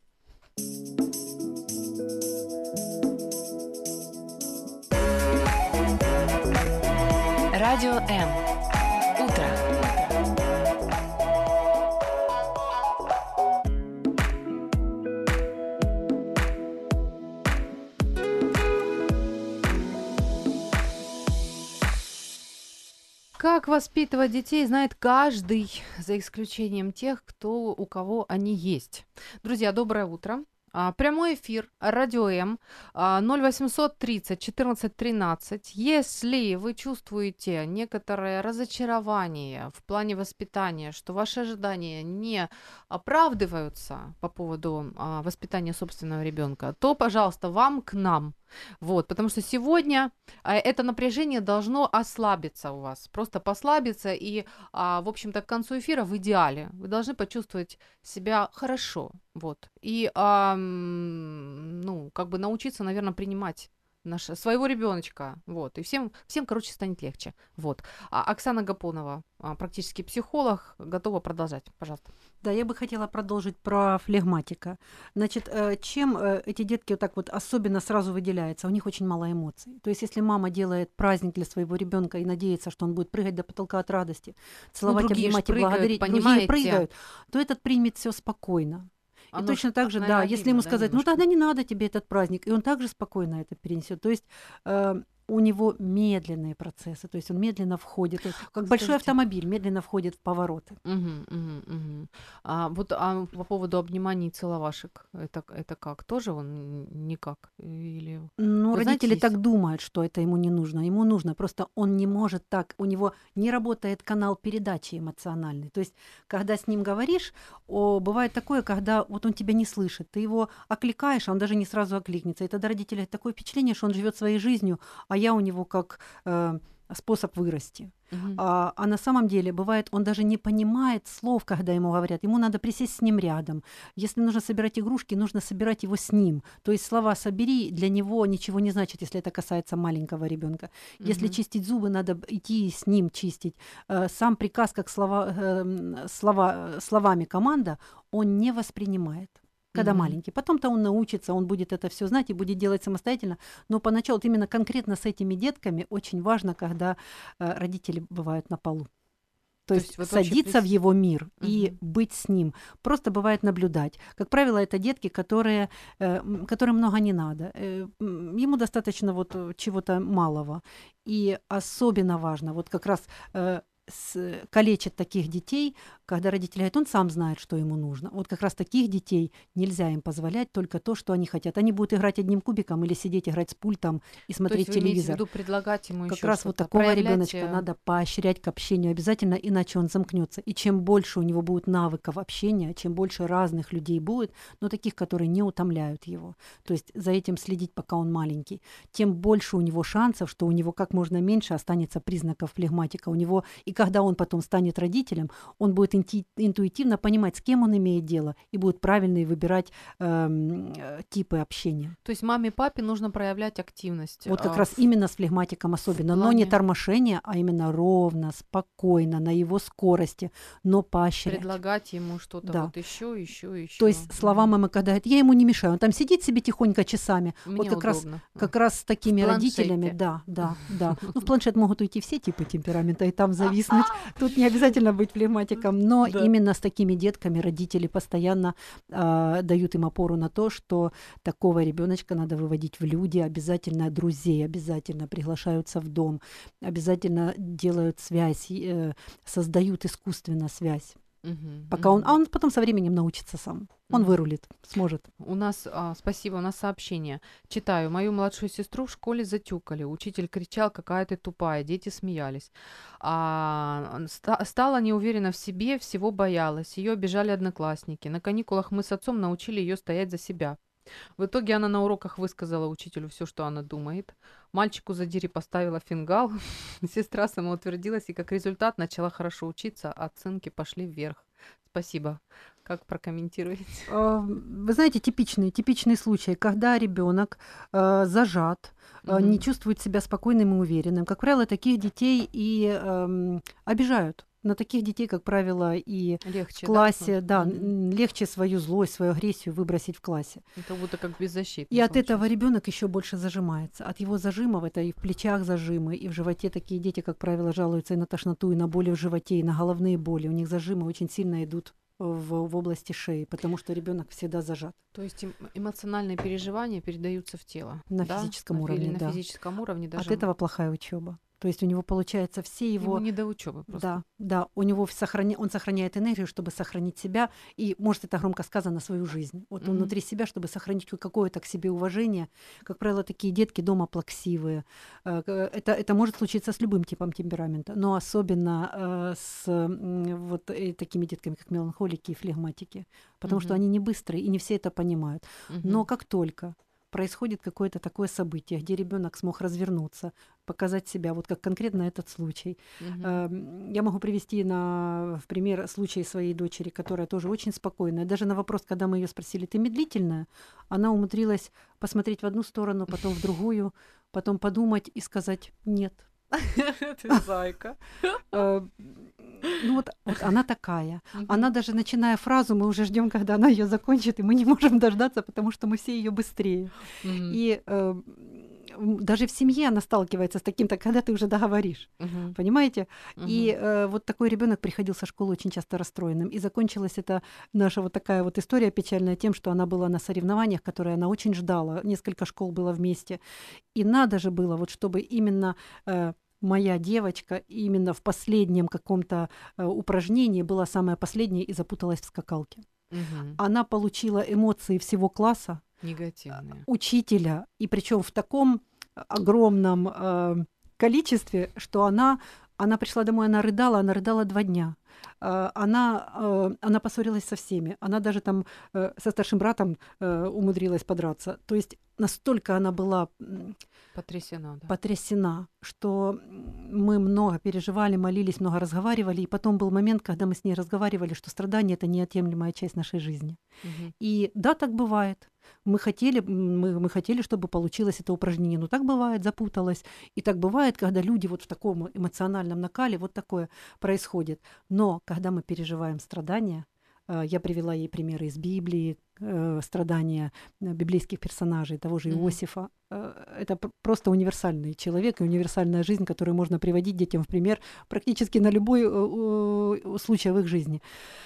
Радио М. Утро. Как воспитывать детей, знает каждый, за исключением тех, кто, у кого они есть. Друзья, доброе утро. А, Прямой эфир, Радио М, а, ноль восемьсот тридцать четырнадцать тринадцать. Если вы чувствуете некоторое разочарование в плане воспитания, что ваши ожидания не оправдываются по поводу а, воспитания собственного ребенка, то, пожалуйста, вам к нам. Вот, потому что сегодня а, это напряжение должно ослабиться у вас, просто послабиться, и, а, в общем-то, к концу эфира в идеале вы должны почувствовать себя хорошо, вот, и, а, м, ну, как бы научиться, наверное, принимать наш, своего ребеночка, вот, и всем, всем, короче, станет легче, вот. А Оксана Гапонова, а, практически психолог, готова продолжать, пожалуйста. Да, я бы хотела продолжить про флегматика. Значит, э, чем э, эти детки вот так вот особенно сразу выделяются? У них очень мало эмоций. То есть, если мама делает праздник для своего ребенка и надеется, что он будет прыгать до потолка от радости, целовать, другие ж обнимать и прыгают, благодарить, другие понимаете? прыгают, то этот примет все спокойно. И Оно точно ж, так же, да, наверное, если ему обидно, да, сказать, ну немножко? тогда не надо тебе этот праздник, и он также спокойно это перенесет. То есть э, у него медленные процессы, то есть он медленно входит, то есть как большой Скажите. автомобиль медленно входит в повороты. Мгм, мгм, мгм. А вот а по поводу обниманий и целовашек, это, это как? Тоже он н- никак? Или Ну, вы знаете, родители есть? так думают, что это ему не нужно. Ему нужно, просто он не может так, у него не работает канал передачи эмоциональный. То есть, когда с ним говоришь, о, бывает такое, когда вот он тебя не слышит, ты его окликаешь, а он даже не сразу окликнется. И тогда родители говорят, такое впечатление, что он живет своей жизнью, а я у него как э, способ вырасти. Мгм. А, а на самом деле бывает, он даже не понимает слов, когда ему говорят. Ему надо присесть с ним рядом. Если нужно собирать игрушки, нужно собирать его с ним. То есть слова «собери» для него ничего не значит, если это касается маленького ребенка. Если Мгм. чистить зубы, надо б- идти и с ним чистить. Э, Сам приказ, как слова, эм, слова, словами команда, он не воспринимает. Когда Мгм. маленький. Потом-то он научится, он будет это все знать и будет делать самостоятельно. Но поначалу вот именно конкретно с этими детками очень важно, когда э, родители бывают на полу. То, То есть есть вот вообще садиться в прис- его мир и Мгм. быть с ним. Просто бывает наблюдать. Как правило, это детки, которые, э, м, которым много не надо. Э, м, Ему достаточно вот э, чего-то малого. И особенно важно, вот как раз э, с- калечат таких детей, когда родители говорят, он сам знает, что ему нужно. Вот как раз таких детей нельзя им позволять только то, что они хотят. Они будут играть одним кубиком или сидеть играть с пультом и То смотреть есть вы имеете в телевизор. виду предлагать ему Как еще раз вот что-то, такого проявлять, ребеночка э, надо поощрять к общению обязательно, иначе он замкнется. И чем больше у него будет навыков общения, чем больше разных людей будет, но таких, которые не утомляют его, то есть за этим следить, пока он маленький, тем больше у него шансов, что у него как можно меньше останется признаков флегматика. У него, и когда он потом станет родителем, он будет инти- интуитивно понимать, с кем он имеет дело, и будет правильно выбирать эм, э, типы общения. То есть маме и папе нужно проявлять активность. Вот как а, раз в- именно с флегматиком особенно, но не плане- тормошение, а именно ровно, спокойно, на его скорости, но поощрять. предлагать ему что-то Да. вот еще, еще, еще. То есть слова мамы, когда говорят, я ему не мешаю, он там сидит себе тихонько часами. Мне вот как раз, удобно. как раз с такими В родителями, планшете. да, да, да. Ну, в планшет могут уйти все типы темперамента и там зависнуть. Тут не обязательно быть флегматиком, но Да. именно с такими детками родители постоянно а, дают им опору на то, что такого ребеночка надо выводить в люди, обязательно друзей, обязательно приглашаются в дом, обязательно делают связь, э, создают искусственно связь. Мгм, Пока он, мгм. а он потом со временем научится сам. Он Мгм. вырулит, сможет. У нас, а, спасибо, у нас сообщение. Читаю. Мою младшую сестру в школе затюкали. Учитель кричал, какая ты тупая. Дети смеялись. А, ста- стала неуверена в себе, всего боялась. Ее обижали одноклассники. На каникулах мы с отцом научили ее стоять за себя. В итоге она на уроках высказала учителю все, что она думает. Мальчику задире поставила фингал. Сестра самоутвердилась и как результат начала хорошо учиться, а оценки пошли вверх. Спасибо. Как прокомментируете? А, Вы знаете, типичный, типичный случай, когда ребенок э, зажат, э, Мгм. не чувствует себя спокойным и уверенным. Как правило, таких детей и эм, обижают. На таких детей, как правило, и Легче, в классе, да? да, Мгм. н- легче свою злость, свою агрессию выбросить в классе. Это будто как беззащитный И от этого получается. ребенок еще больше зажимается. От его зажимов это и в плечах зажимы, и в животе такие дети, как правило, жалуются и на тошноту, и на боли в животе, и на головные боли. У них зажимы очень сильно идут в, в области шеи, потому что ребенок всегда зажат. То есть эм- эмоциональные переживания передаются в тело. На да? физическом На фи- уровне, или на да. физическом уровне даже. От этого плохая учеба. То есть у него получается все Ему его... не до учебы просто. Да, да, у него сохраня... он сохраняет энергию, чтобы сохранить себя, и, может, это громко сказано, свою жизнь. Вот он Мгм. внутри себя, чтобы сохранить хоть какое-то к себе уважение. Как правило, такие детки дома плаксивые. Э, к- Это, это может случиться с любым типом темперамента, но особенно э, с м, вот э, такими детками, как меланхолики и флегматики, потому что Мгм. они не быстрые, и не все это понимают. Но Мгм. как только происходит какое-то такое событие, где ребенок смог развернуться, показать себя, вот как конкретно этот случай. Мгм. Эм, Я могу привести на, в пример случай своей дочери, которая тоже очень спокойная. Даже на вопрос, когда мы ее спросили, ты медлительная, она умудрилась посмотреть в одну сторону, потом в другую, потом подумать и сказать нет. Ты зайка. Э, Ну вот, вот она такая. Мгм. Она даже начиная фразу, мы уже ждем, когда она ее закончит, и мы не можем дождаться, потому что мы все ее быстрее. Мгм. И э, м, даже в семье она сталкивается с таким-то, когда ты уже договоришь. Мгм. Понимаете? Мгм. И э, вот такой ребенок приходил со школы очень часто расстроенным. И закончилась эта наша вот такая вот история печальная тем, что она была на соревнованиях, которые она очень ждала. Несколько школ было вместе. И надо же было, вот чтобы именно э, моя девочка именно в последнем каком-то э, упражнении была самая последняя и запуталась в скакалке. Мгм. Она получила эмоции всего класса, Негативные. учителя, и причем в таком огромном э, количестве, что она, она пришла домой, она рыдала, она рыдала два дня. Э, Она, э, она поссорилась со всеми. Она даже там э, со старшим братом э, умудрилась подраться. То есть настолько она была м, Потрясена, да. потрясена, что мы много переживали, молились, много разговаривали. И потом был момент, когда мы с ней разговаривали, что страдание — это неотъемлемая часть нашей жизни. Мгм. И да, так бывает. Мы хотели, м, мы, мы хотели, чтобы получилось это упражнение, но так бывает, запуталась. И так бывает, когда люди вот в таком эмоциональном накале, вот такое происходит. Но когда мы переживаем страдания, э, я привела ей примеры из Библии, э, страдания э, библейских персонажей, того же Мгм. Иосифа. Э, Это пр- просто универсальный человек и универсальная жизнь, которую можно приводить детям в пример практически на любой э, э, случай в их жизни.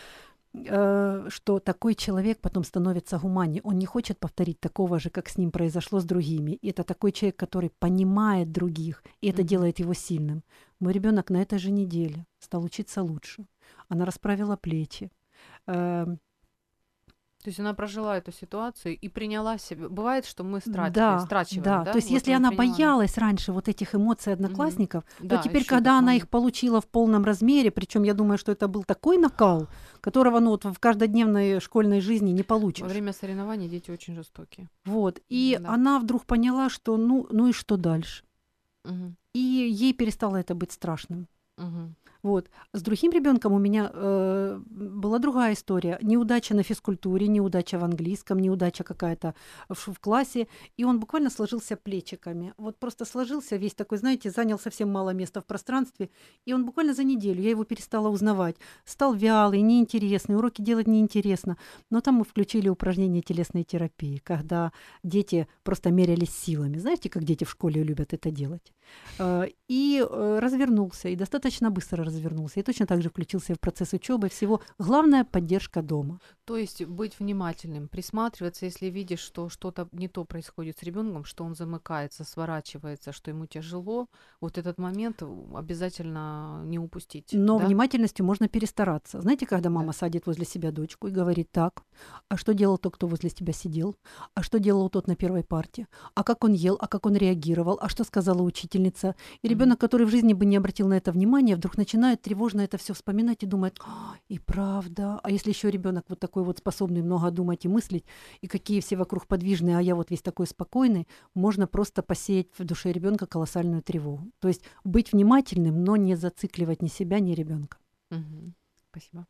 Э, что такой человек потом становится гуманнее. Он не хочет повторить такого же, как с ним произошло с другими. И это такой человек, который понимает других, и это Мгм. делает его сильным. Мой ребенок на этой же неделе стал учиться лучше. Она расправила плечи. Эм, То есть она прожила эту ситуацию и приняла себя. Бывает, что мы страчиваем, Да, страчиваем, да. да? То есть Вот если вы она приняла. боялась раньше вот этих эмоций одноклассников, Да, то теперь, ещё когда этот она момент. их получила в полном размере, причем я думаю, что это был такой накал, которого ну, вот в каждодневной школьной жизни не получишь. Во время соревнований дети очень жестокие. Вот. И Да. она вдруг поняла, что ну, ну и что дальше? Мгм. И ей перестало это быть страшным. Мгм. Вот. С другим ребенком у меня э, была другая история. Неудача на физкультуре, неудача в английском, неудача какая-то в, ш- в классе. И он буквально сложился плечиками. Вот просто сложился весь такой, знаете, занял совсем мало места в пространстве. И он буквально за неделю, я его перестала узнавать. Стал вялый, неинтересный, уроки делать неинтересно. Но там мы включили упражнения телесной терапии, когда дети просто мерялись силами. Знаете, как дети в школе любят это делать? Э, И э, развернулся, и достаточно быстро развернулся. И точно так же включился в процесс учебы всего. Главная поддержка дома. То есть быть внимательным, присматриваться, если видишь, что что-то не то происходит с ребенком, что он замыкается, сворачивается, что ему тяжело, вот этот момент обязательно не упустить. Но да? внимательностью можно перестараться. Знаете, когда мама садит возле себя дочку и говорит: так, а что делал тот, кто возле тебя сидел? А что делал тот на первой парте? А как он ел? А как он реагировал? А что сказала учительница? И ребенок, который в жизни бы не обратил на это внимания, вдруг начинает начинает тревожно это все вспоминать и думает, «А, и правда, а если еще ребенок вот такой вот способный много думать и мыслить, и какие все вокруг подвижные, а я вот весь такой спокойный, можно просто посеять в душе ребенка колоссальную тревогу. То есть быть внимательным, но не зацикливать ни себя, ни ребенка. Мгм. Спасибо.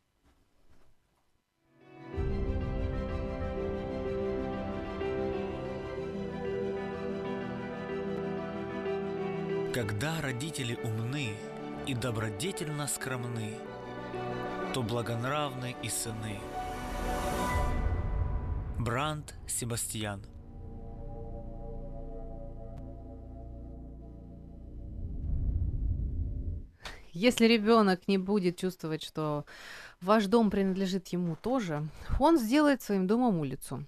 Когда родители умны и добродетельно скромны, то благонравны и сыны. Бранд Себастьян. Если ребенок не будет чувствовать, что ваш дом принадлежит ему тоже, он сделает своим домом улицу.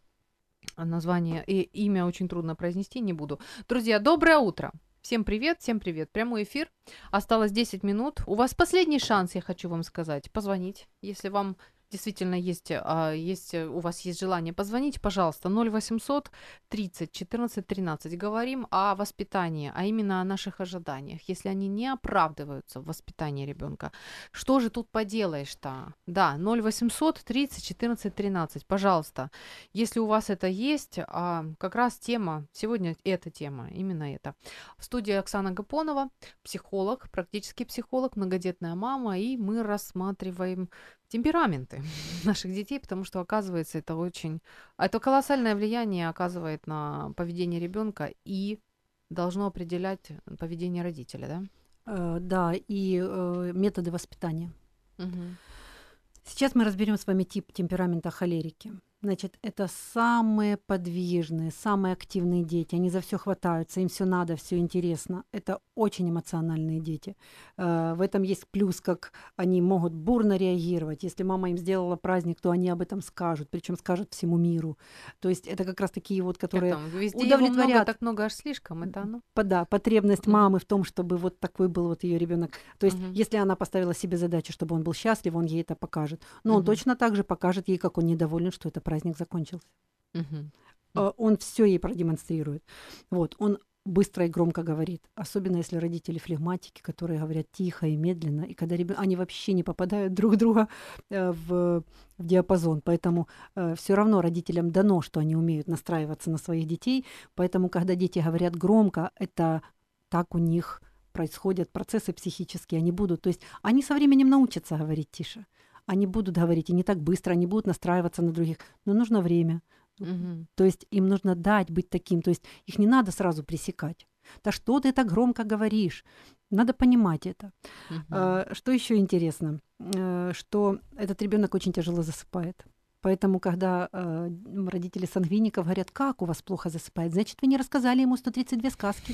А Название и имя очень трудно произнести, не буду. Друзья, доброе утро. Всем привет, всем привет. Прямой эфир. Осталось десять минут. У вас последний шанс, я хочу вам сказать, позвонить. Если вам действительно есть, а, есть э, у вас есть желание позвонить, пожалуйста, ноль восемьсот тридцать четырнадцать тринадцать. Говорим о воспитании, а именно о наших ожиданиях. Если они не оправдываются в воспитании ребенка, что же тут поделаешь-то? Да, ноль восемьсот тридцать четырнадцать тринадцать. Пожалуйста, если у вас это есть, а, как раз тема, сегодня эта тема, именно это. В студии Оксана Гапонова, психолог, практический психолог, многодетная мама, и мы рассматриваем темпераменты наших детей, потому что, оказывается, это очень... Это колоссальное влияние оказывает на поведение ребенка и должно определять поведение родителя, да? Э, Да, и э, методы воспитания. Мгм. Сейчас мы разберем с вами тип темперамента холерики. Значит, это самые подвижные, самые активные дети. Они за все хватаются, им все надо, все интересно. Это очень эмоциональные дети. Э, В этом есть плюс, как они могут бурно реагировать. Если мама им сделала праздник, то они об этом скажут, причем скажут всему миру. То есть это как раз такие вот, Как которые там, везде его много, удовлетворят так много, аж слишком, это оно? по- да, потребность Мгм. мамы в том, чтобы вот такой был вот ее ребенок. То есть, Мгм. если она поставила себе задачу, чтобы он был счастлив, он ей это покажет. Но он Мгм. точно так же покажет ей, как он недоволен, что этот праздник закончился. Мгм. Э, Он все ей продемонстрирует. Вот, он быстро и громко говорит, особенно если родители флегматики, которые говорят тихо и медленно, и когда ребё- они вообще не попадают друг друга э, в, в диапазон, поэтому все равно родителям дано, что они умеют настраиваться на своих детей, поэтому когда дети говорят громко, это так у них происходят процессы психические, они будут, то есть они со временем научатся говорить тише, они будут говорить и не так быстро, они будут настраиваться на других, но нужно время. Мгм. То есть им нужно дать быть таким, то есть их не надо сразу пресекать. Да что ты так громко говоришь? Надо понимать это. Мгм. А, Что еще интересно, Э, что этот ребенок очень тяжело засыпает. Поэтому, когда э, м, родители сангвиников говорят, как у вас плохо засыпает, значит, вы не рассказали ему сто тридцать две сказки.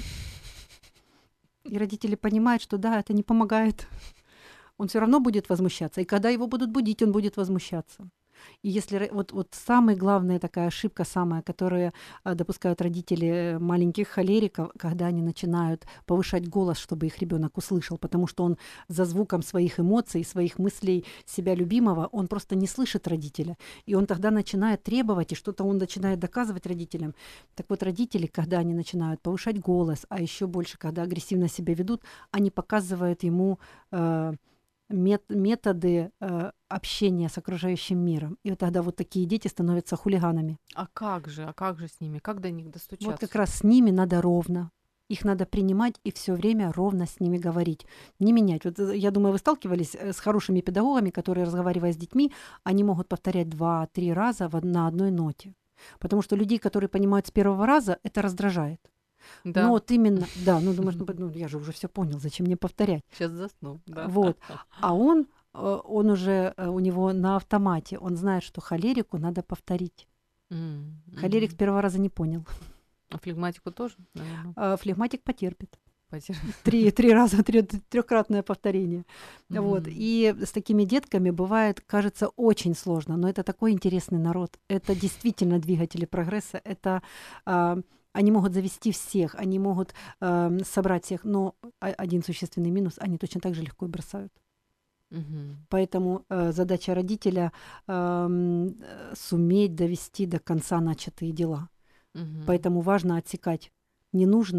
И родители понимают, что да, это не помогает. Он все равно будет возмущаться. И когда его будут будить, он будет возмущаться. И если ро- вот, вот самая главная такая ошибка, самая, которую а, допускают родители э, маленьких холериков, когда они начинают повышать голос, чтобы их ребенок услышал, потому что он за звуком своих эмоций, своих мыслей себя любимого, он просто не слышит родителя. И он тогда начинает требовать, и что-то он начинает доказывать родителям. Так вот, родители, когда они начинают повышать голос, а еще больше, когда агрессивно себя ведут, они показывают ему э, мет- методы э, общения с окружающим миром. И вот тогда вот такие дети становятся хулиганами. А как же, а как же с ними? Как до них достучаться? Вот как раз с ними надо ровно. Их надо принимать и все время ровно с ними говорить, не менять. Вот э, я думаю, вы сталкивались э, с хорошими педагогами, которые, разговаривая с детьми, они могут повторять два-три раза в од- на одной ноте. Потому что людей, которые понимают с первого раза, это раздражает. Да. Но вот именно, да, ну думаешь, ну, ну я же уже все понял, зачем мне повторять? Сейчас засну. Да. Вот. А он, э, он уже, э, у него на автомате, он знает, что холерику надо повторить. М, Холерик с мгм. первого раза не понял. А флегматику тоже, наверное, А флегматик потерпит. потерял. Три, три раза, три, трехкратное повторение. Вот. Мгм. И с такими детками бывает, кажется, очень сложно, но это такой интересный народ. Это действительно двигатели прогресса. Это а, они могут завести всех, они могут ам, собрать всех, но о- один существенный минус, они точно так же легко и бросают. Мгм. Поэтому э, задача родителя ам, э, суметь довести до конца начатые дела. Мгм. Поэтому важно отсекать ненужное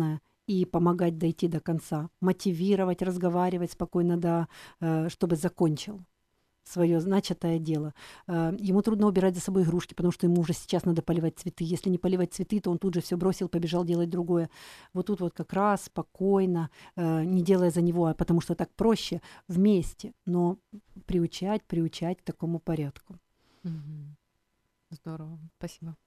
и помогать дойти до конца, мотивировать, разговаривать спокойно, да, э, чтобы закончил свое начатое дело. Э, Ему трудно убирать за собой игрушки, потому что ему уже сейчас надо поливать цветы. Если не поливать цветы, то он тут же все бросил, побежал делать другое. Вот тут вот как раз спокойно, э, не делая за него, а потому что так проще, вместе, но приучать, приучать к такому порядку. Мгм. Здорово, спасибо.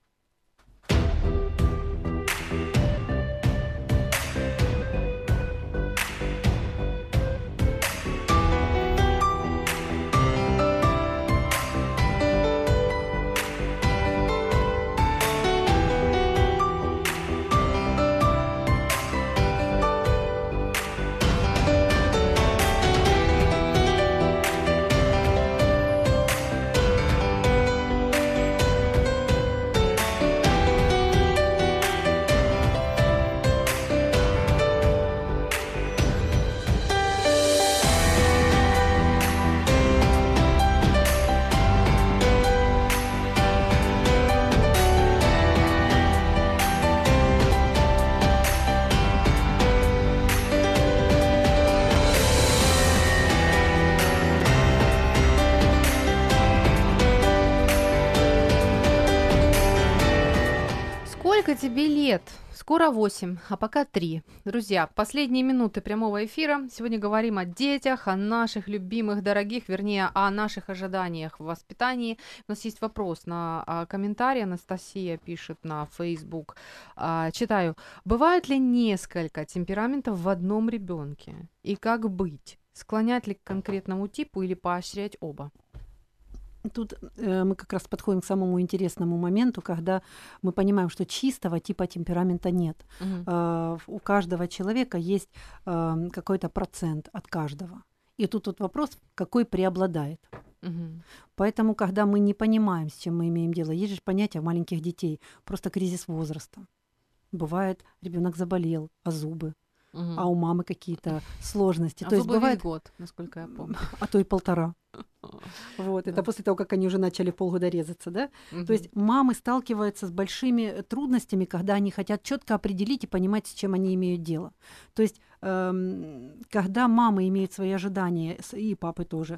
Сколько тебе лет? Скоро восемь, а пока три. Друзья, последние минуты прямого эфира. Сегодня говорим о детях, о наших любимых, дорогих, вернее, о наших ожиданиях в воспитании. У нас есть вопрос на а, комментарий. Анастасия пишет на Facebook. А, читаю. Бывает ли несколько темпераментов в одном ребенке? И как быть? Склонять ли к конкретному типу или поощрять оба? Тут э, мы как раз подходим к самому интересному моменту, когда мы понимаем, что чистого типа темперамента нет. Мгм. Э, у каждого человека есть э, какой-то процент от каждого. И тут вот вопрос, какой преобладает. Мгм. Поэтому, когда мы не понимаем, с чем мы имеем дело, есть же понятие маленьких детей, просто кризис возраста. Бывает, ребенок заболел, а зубы, Мгм. а у мамы какие-то сложности. А То есть зубы бывает, весь год, насколько я помню. а то и полтора. Вот, это Да. после того, как они уже начали полгода резаться, да? Мгм. То есть мамы сталкиваются с большими трудностями, когда они хотят четко определить и понимать, с чем они имеют дело. То есть, эм, когда мамы имеют свои ожидания, с- и папы тоже,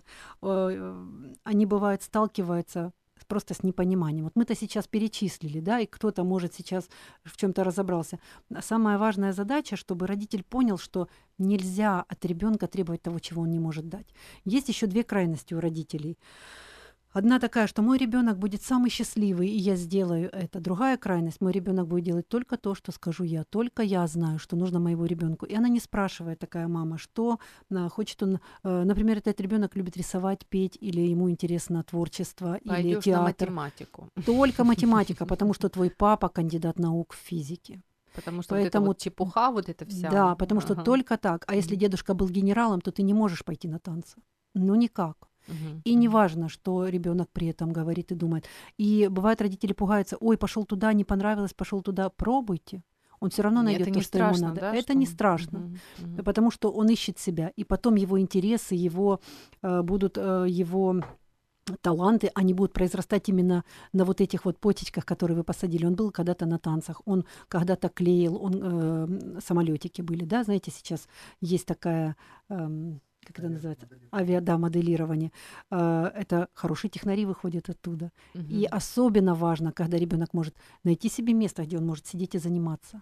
э, они бывают сталкиваются просто с непониманием. Вот мы-то сейчас перечислили, да, и кто-то, может, сейчас в чем-то разобрался. А самая важная задача, чтобы родитель понял, что нельзя от ребенка требовать того, чего он не может дать. Есть еще две крайности у родителей. Одна такая, что мой ребенок будет самый счастливый, и я сделаю это. Другая крайность, мой ребенок будет делать только то, что скажу я. Только я знаю, что нужно моему ребенку. И она не спрашивает, такая мама, что а, хочет он. э, Например, этот ребенок любит рисовать, петь, или ему интересно творчество, или Пойдёшь на театр. математику. Только математика, потому что твой папа кандидат наук в физике. Потому что вот эта Поэтому вот чепуха, вот эта вся. Да, потому что Ага. только так. А если Мгм. дедушка был генералом, то ты не можешь пойти на танцы. Ну никак. Мгм. И не важно, что ребенок при этом говорит и думает. И бывает, родители пугаются: ой, пошел туда, не понравилось, пошел туда. Пробуйте. Он все равно И найдет это то, не что ему страшно, надо. да, Это что не он- страшно, Мгм, мгм. потому что он ищет себя. И потом его интересы, его э, будут э, его таланты, они будут произрастать именно на вот этих вот почечках, которые вы посадили. Он был когда-то на танцах, он когда-то клеил, он э, самолетики были, да, знаете, сейчас есть такая, эм, как это называется, авиа, да, моделирование. Э, это хорошие технари выходят оттуда. И Мгм. особенно важно, когда ребенок может найти себе место, где он может сидеть и заниматься.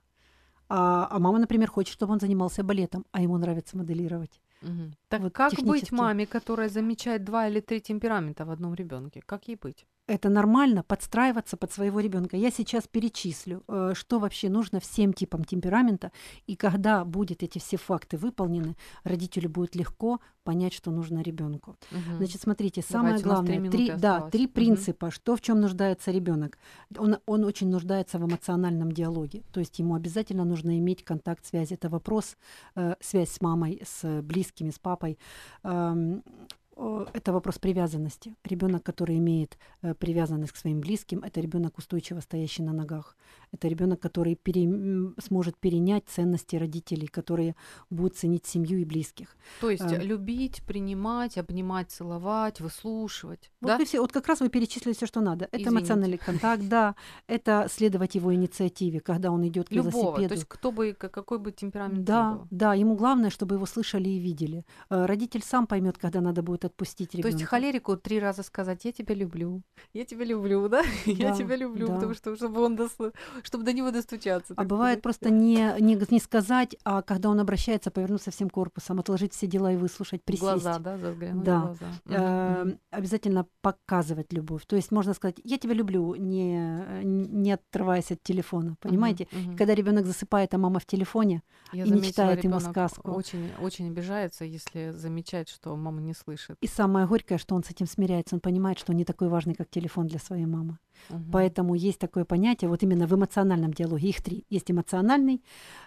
А, а мама, например, хочет, чтобы он занимался балетом, а ему нравится моделировать. Мгм. Так Вот как быть технически. маме, которая замечает два или три темперамента в одном ребенке? Как ей быть? Это нормально подстраиваться под своего ребенка. Я сейчас перечислю, э, что вообще нужно всем типам темперамента, и когда будут эти все факты выполнены, родителю будет легко понять, что нужно ребенку. Мгм. Значит, смотрите, самое Давайте, у нас три главное, минуты три, да, осталось. три Мгм. принципа, что в чем нуждается ребенок. Он, он очень нуждается в эмоциональном диалоге, то есть ему обязательно нужно иметь контакт, связь. Это вопрос, э, связь с мамой, с близкими, с папой. Эм, О, Это вопрос привязанности. Ребенок, который имеет э, привязанность к своим близким, это ребенок устойчиво стоящий на ногах. Это ребенок, который пере- м, сможет перенять ценности родителей, которые будут ценить семью и близких. То есть Э, любить, принимать, обнимать, целовать, выслушивать. Вот, Да? вы все, вот как раз вы перечислили все, что надо. Это Извините. эмоциональный контакт, да, это следовать его инициативе, когда он идет к Любого. велосипеду. То есть кто бы, к- какой бы темперамент ни Да, был. да, ему главное, чтобы его слышали и видели. Э, Родитель сам поймет, когда надо будет отпустить То ребенка. есть холерику три раза сказать: я тебя люблю, я тебя люблю, да? Я Да, тебя люблю, да. потому что чтобы он дос- чтобы до него достучаться. А так бывает сказать. просто не, не, г- не сказать, а когда он обращается, повернуться всем корпусом, отложить все дела и выслушать, В присесть. глаза, да, заглянуть Да. в глаза. Мгм, Э, мгм. Обязательно показывать любовь. То есть можно сказать, я тебя люблю, не, не отрываясь от телефона. Понимаете? Мгм, мгм. Когда ребенок засыпает, а мама в телефоне, Я и не заметила, читает ему ребенок сказку. Очень, очень обижается, если замечает, что мама не слышит. И самое горькое, что он с этим смиряется, он понимает, что он не такой важный, как телефон для своей мамы. Мгм. Поэтому есть такое понятие, вот именно в эмоциональном диалоге, их три. Есть эмоциональный,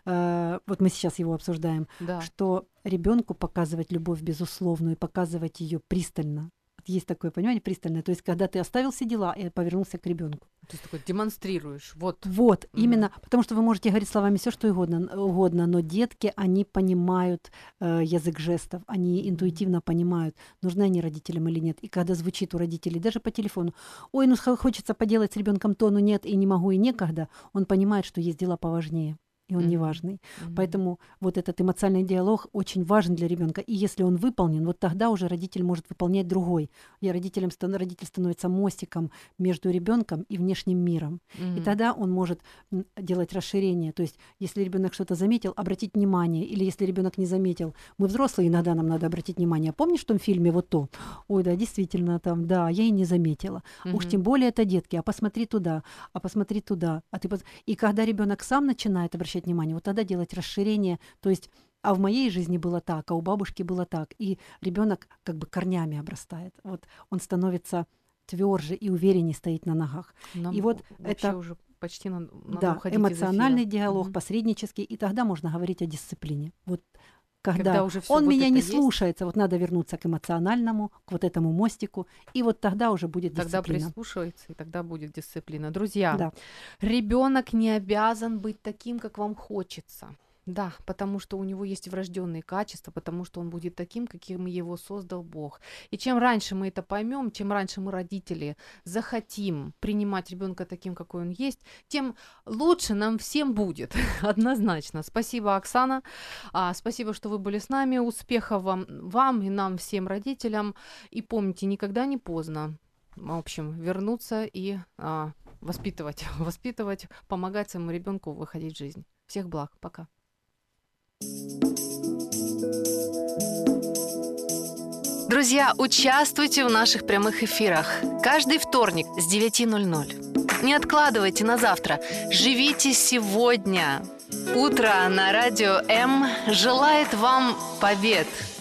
э, вот мы сейчас его обсуждаем, Да. что ребенку показывать любовь безусловную и показывать ее пристально. Вот есть такое понимание пристальное, то есть когда ты оставил все дела и повернулся к ребенку. То есть такой демонстрируешь. Вот. Вот, Мгм. именно, потому что вы можете говорить словами все, что угодно, угодно, но детки, они понимают э, язык жестов, они интуитивно понимают, нужны они родителям или нет. И когда звучит у родителей, даже по телефону, ой, ну х- хочется поделать с ребенком то, но нет, и не могу, и некогда, он понимает, что есть дела поважнее. И он Мгм. неважный. Мгм. Поэтому вот этот эмоциональный диалог очень важен для ребенка. И если он выполнен, вот тогда уже родитель может выполнять другой. И родителем, стан- родитель становится мостиком между ребенком и внешним миром. И Мгм. тогда он может м, делать расширение. То есть, если ребенок что-то заметил, обратить внимание. Или если ребенок не заметил, мы взрослые, иногда нам надо обратить внимание. Помнишь в том фильме вот то? Ой, да, действительно, там, да, я и не заметила. Уж Мгм. тем более это детки, а посмотри туда, а посмотри туда. А ты пос- И когда ребенок сам начинает обращать внимание, вот тогда делать расширение. То есть, а в моей жизни было так, а у бабушки было так. И ребенок как бы корнями обрастает. Вот он становится тверже и увереннее стоит на ногах. Нам И вот вообще это уже почти надо, надо да, уходить из эмоциональный эфира. диалог, Мгм. посреднический, и тогда можно говорить о дисциплине. Вот когда, Когда уже всё он вот меня это не есть. слушается, вот надо вернуться к эмоциональному, к вот этому мостику, и вот тогда уже будет Тогда дисциплина. прислушивается, и тогда будет дисциплина. Друзья, Да. ребенок не обязан быть таким, как вам хочется. Да, потому что у него есть врожденные качества, потому что он будет таким, каким его создал Бог. И чем раньше мы это поймем, чем раньше мы, родители, захотим принимать ребенка таким, какой он есть, тем лучше нам всем будет. Однозначно. Спасибо, Оксана. А, спасибо, что вы были с нами. Успехов вам, вам и нам, всем родителям. И помните, никогда не поздно. В общем, вернуться и а, воспитывать, воспитывать, помогать своему ребенку выходить в жизнь. Всех благ. Пока. Друзья, участвуйте в наших прямых эфирах. Каждый вторник с девяти ноль ноль. Не откладывайте на завтра. Живите сегодня. Утро на радио М желает вам побед.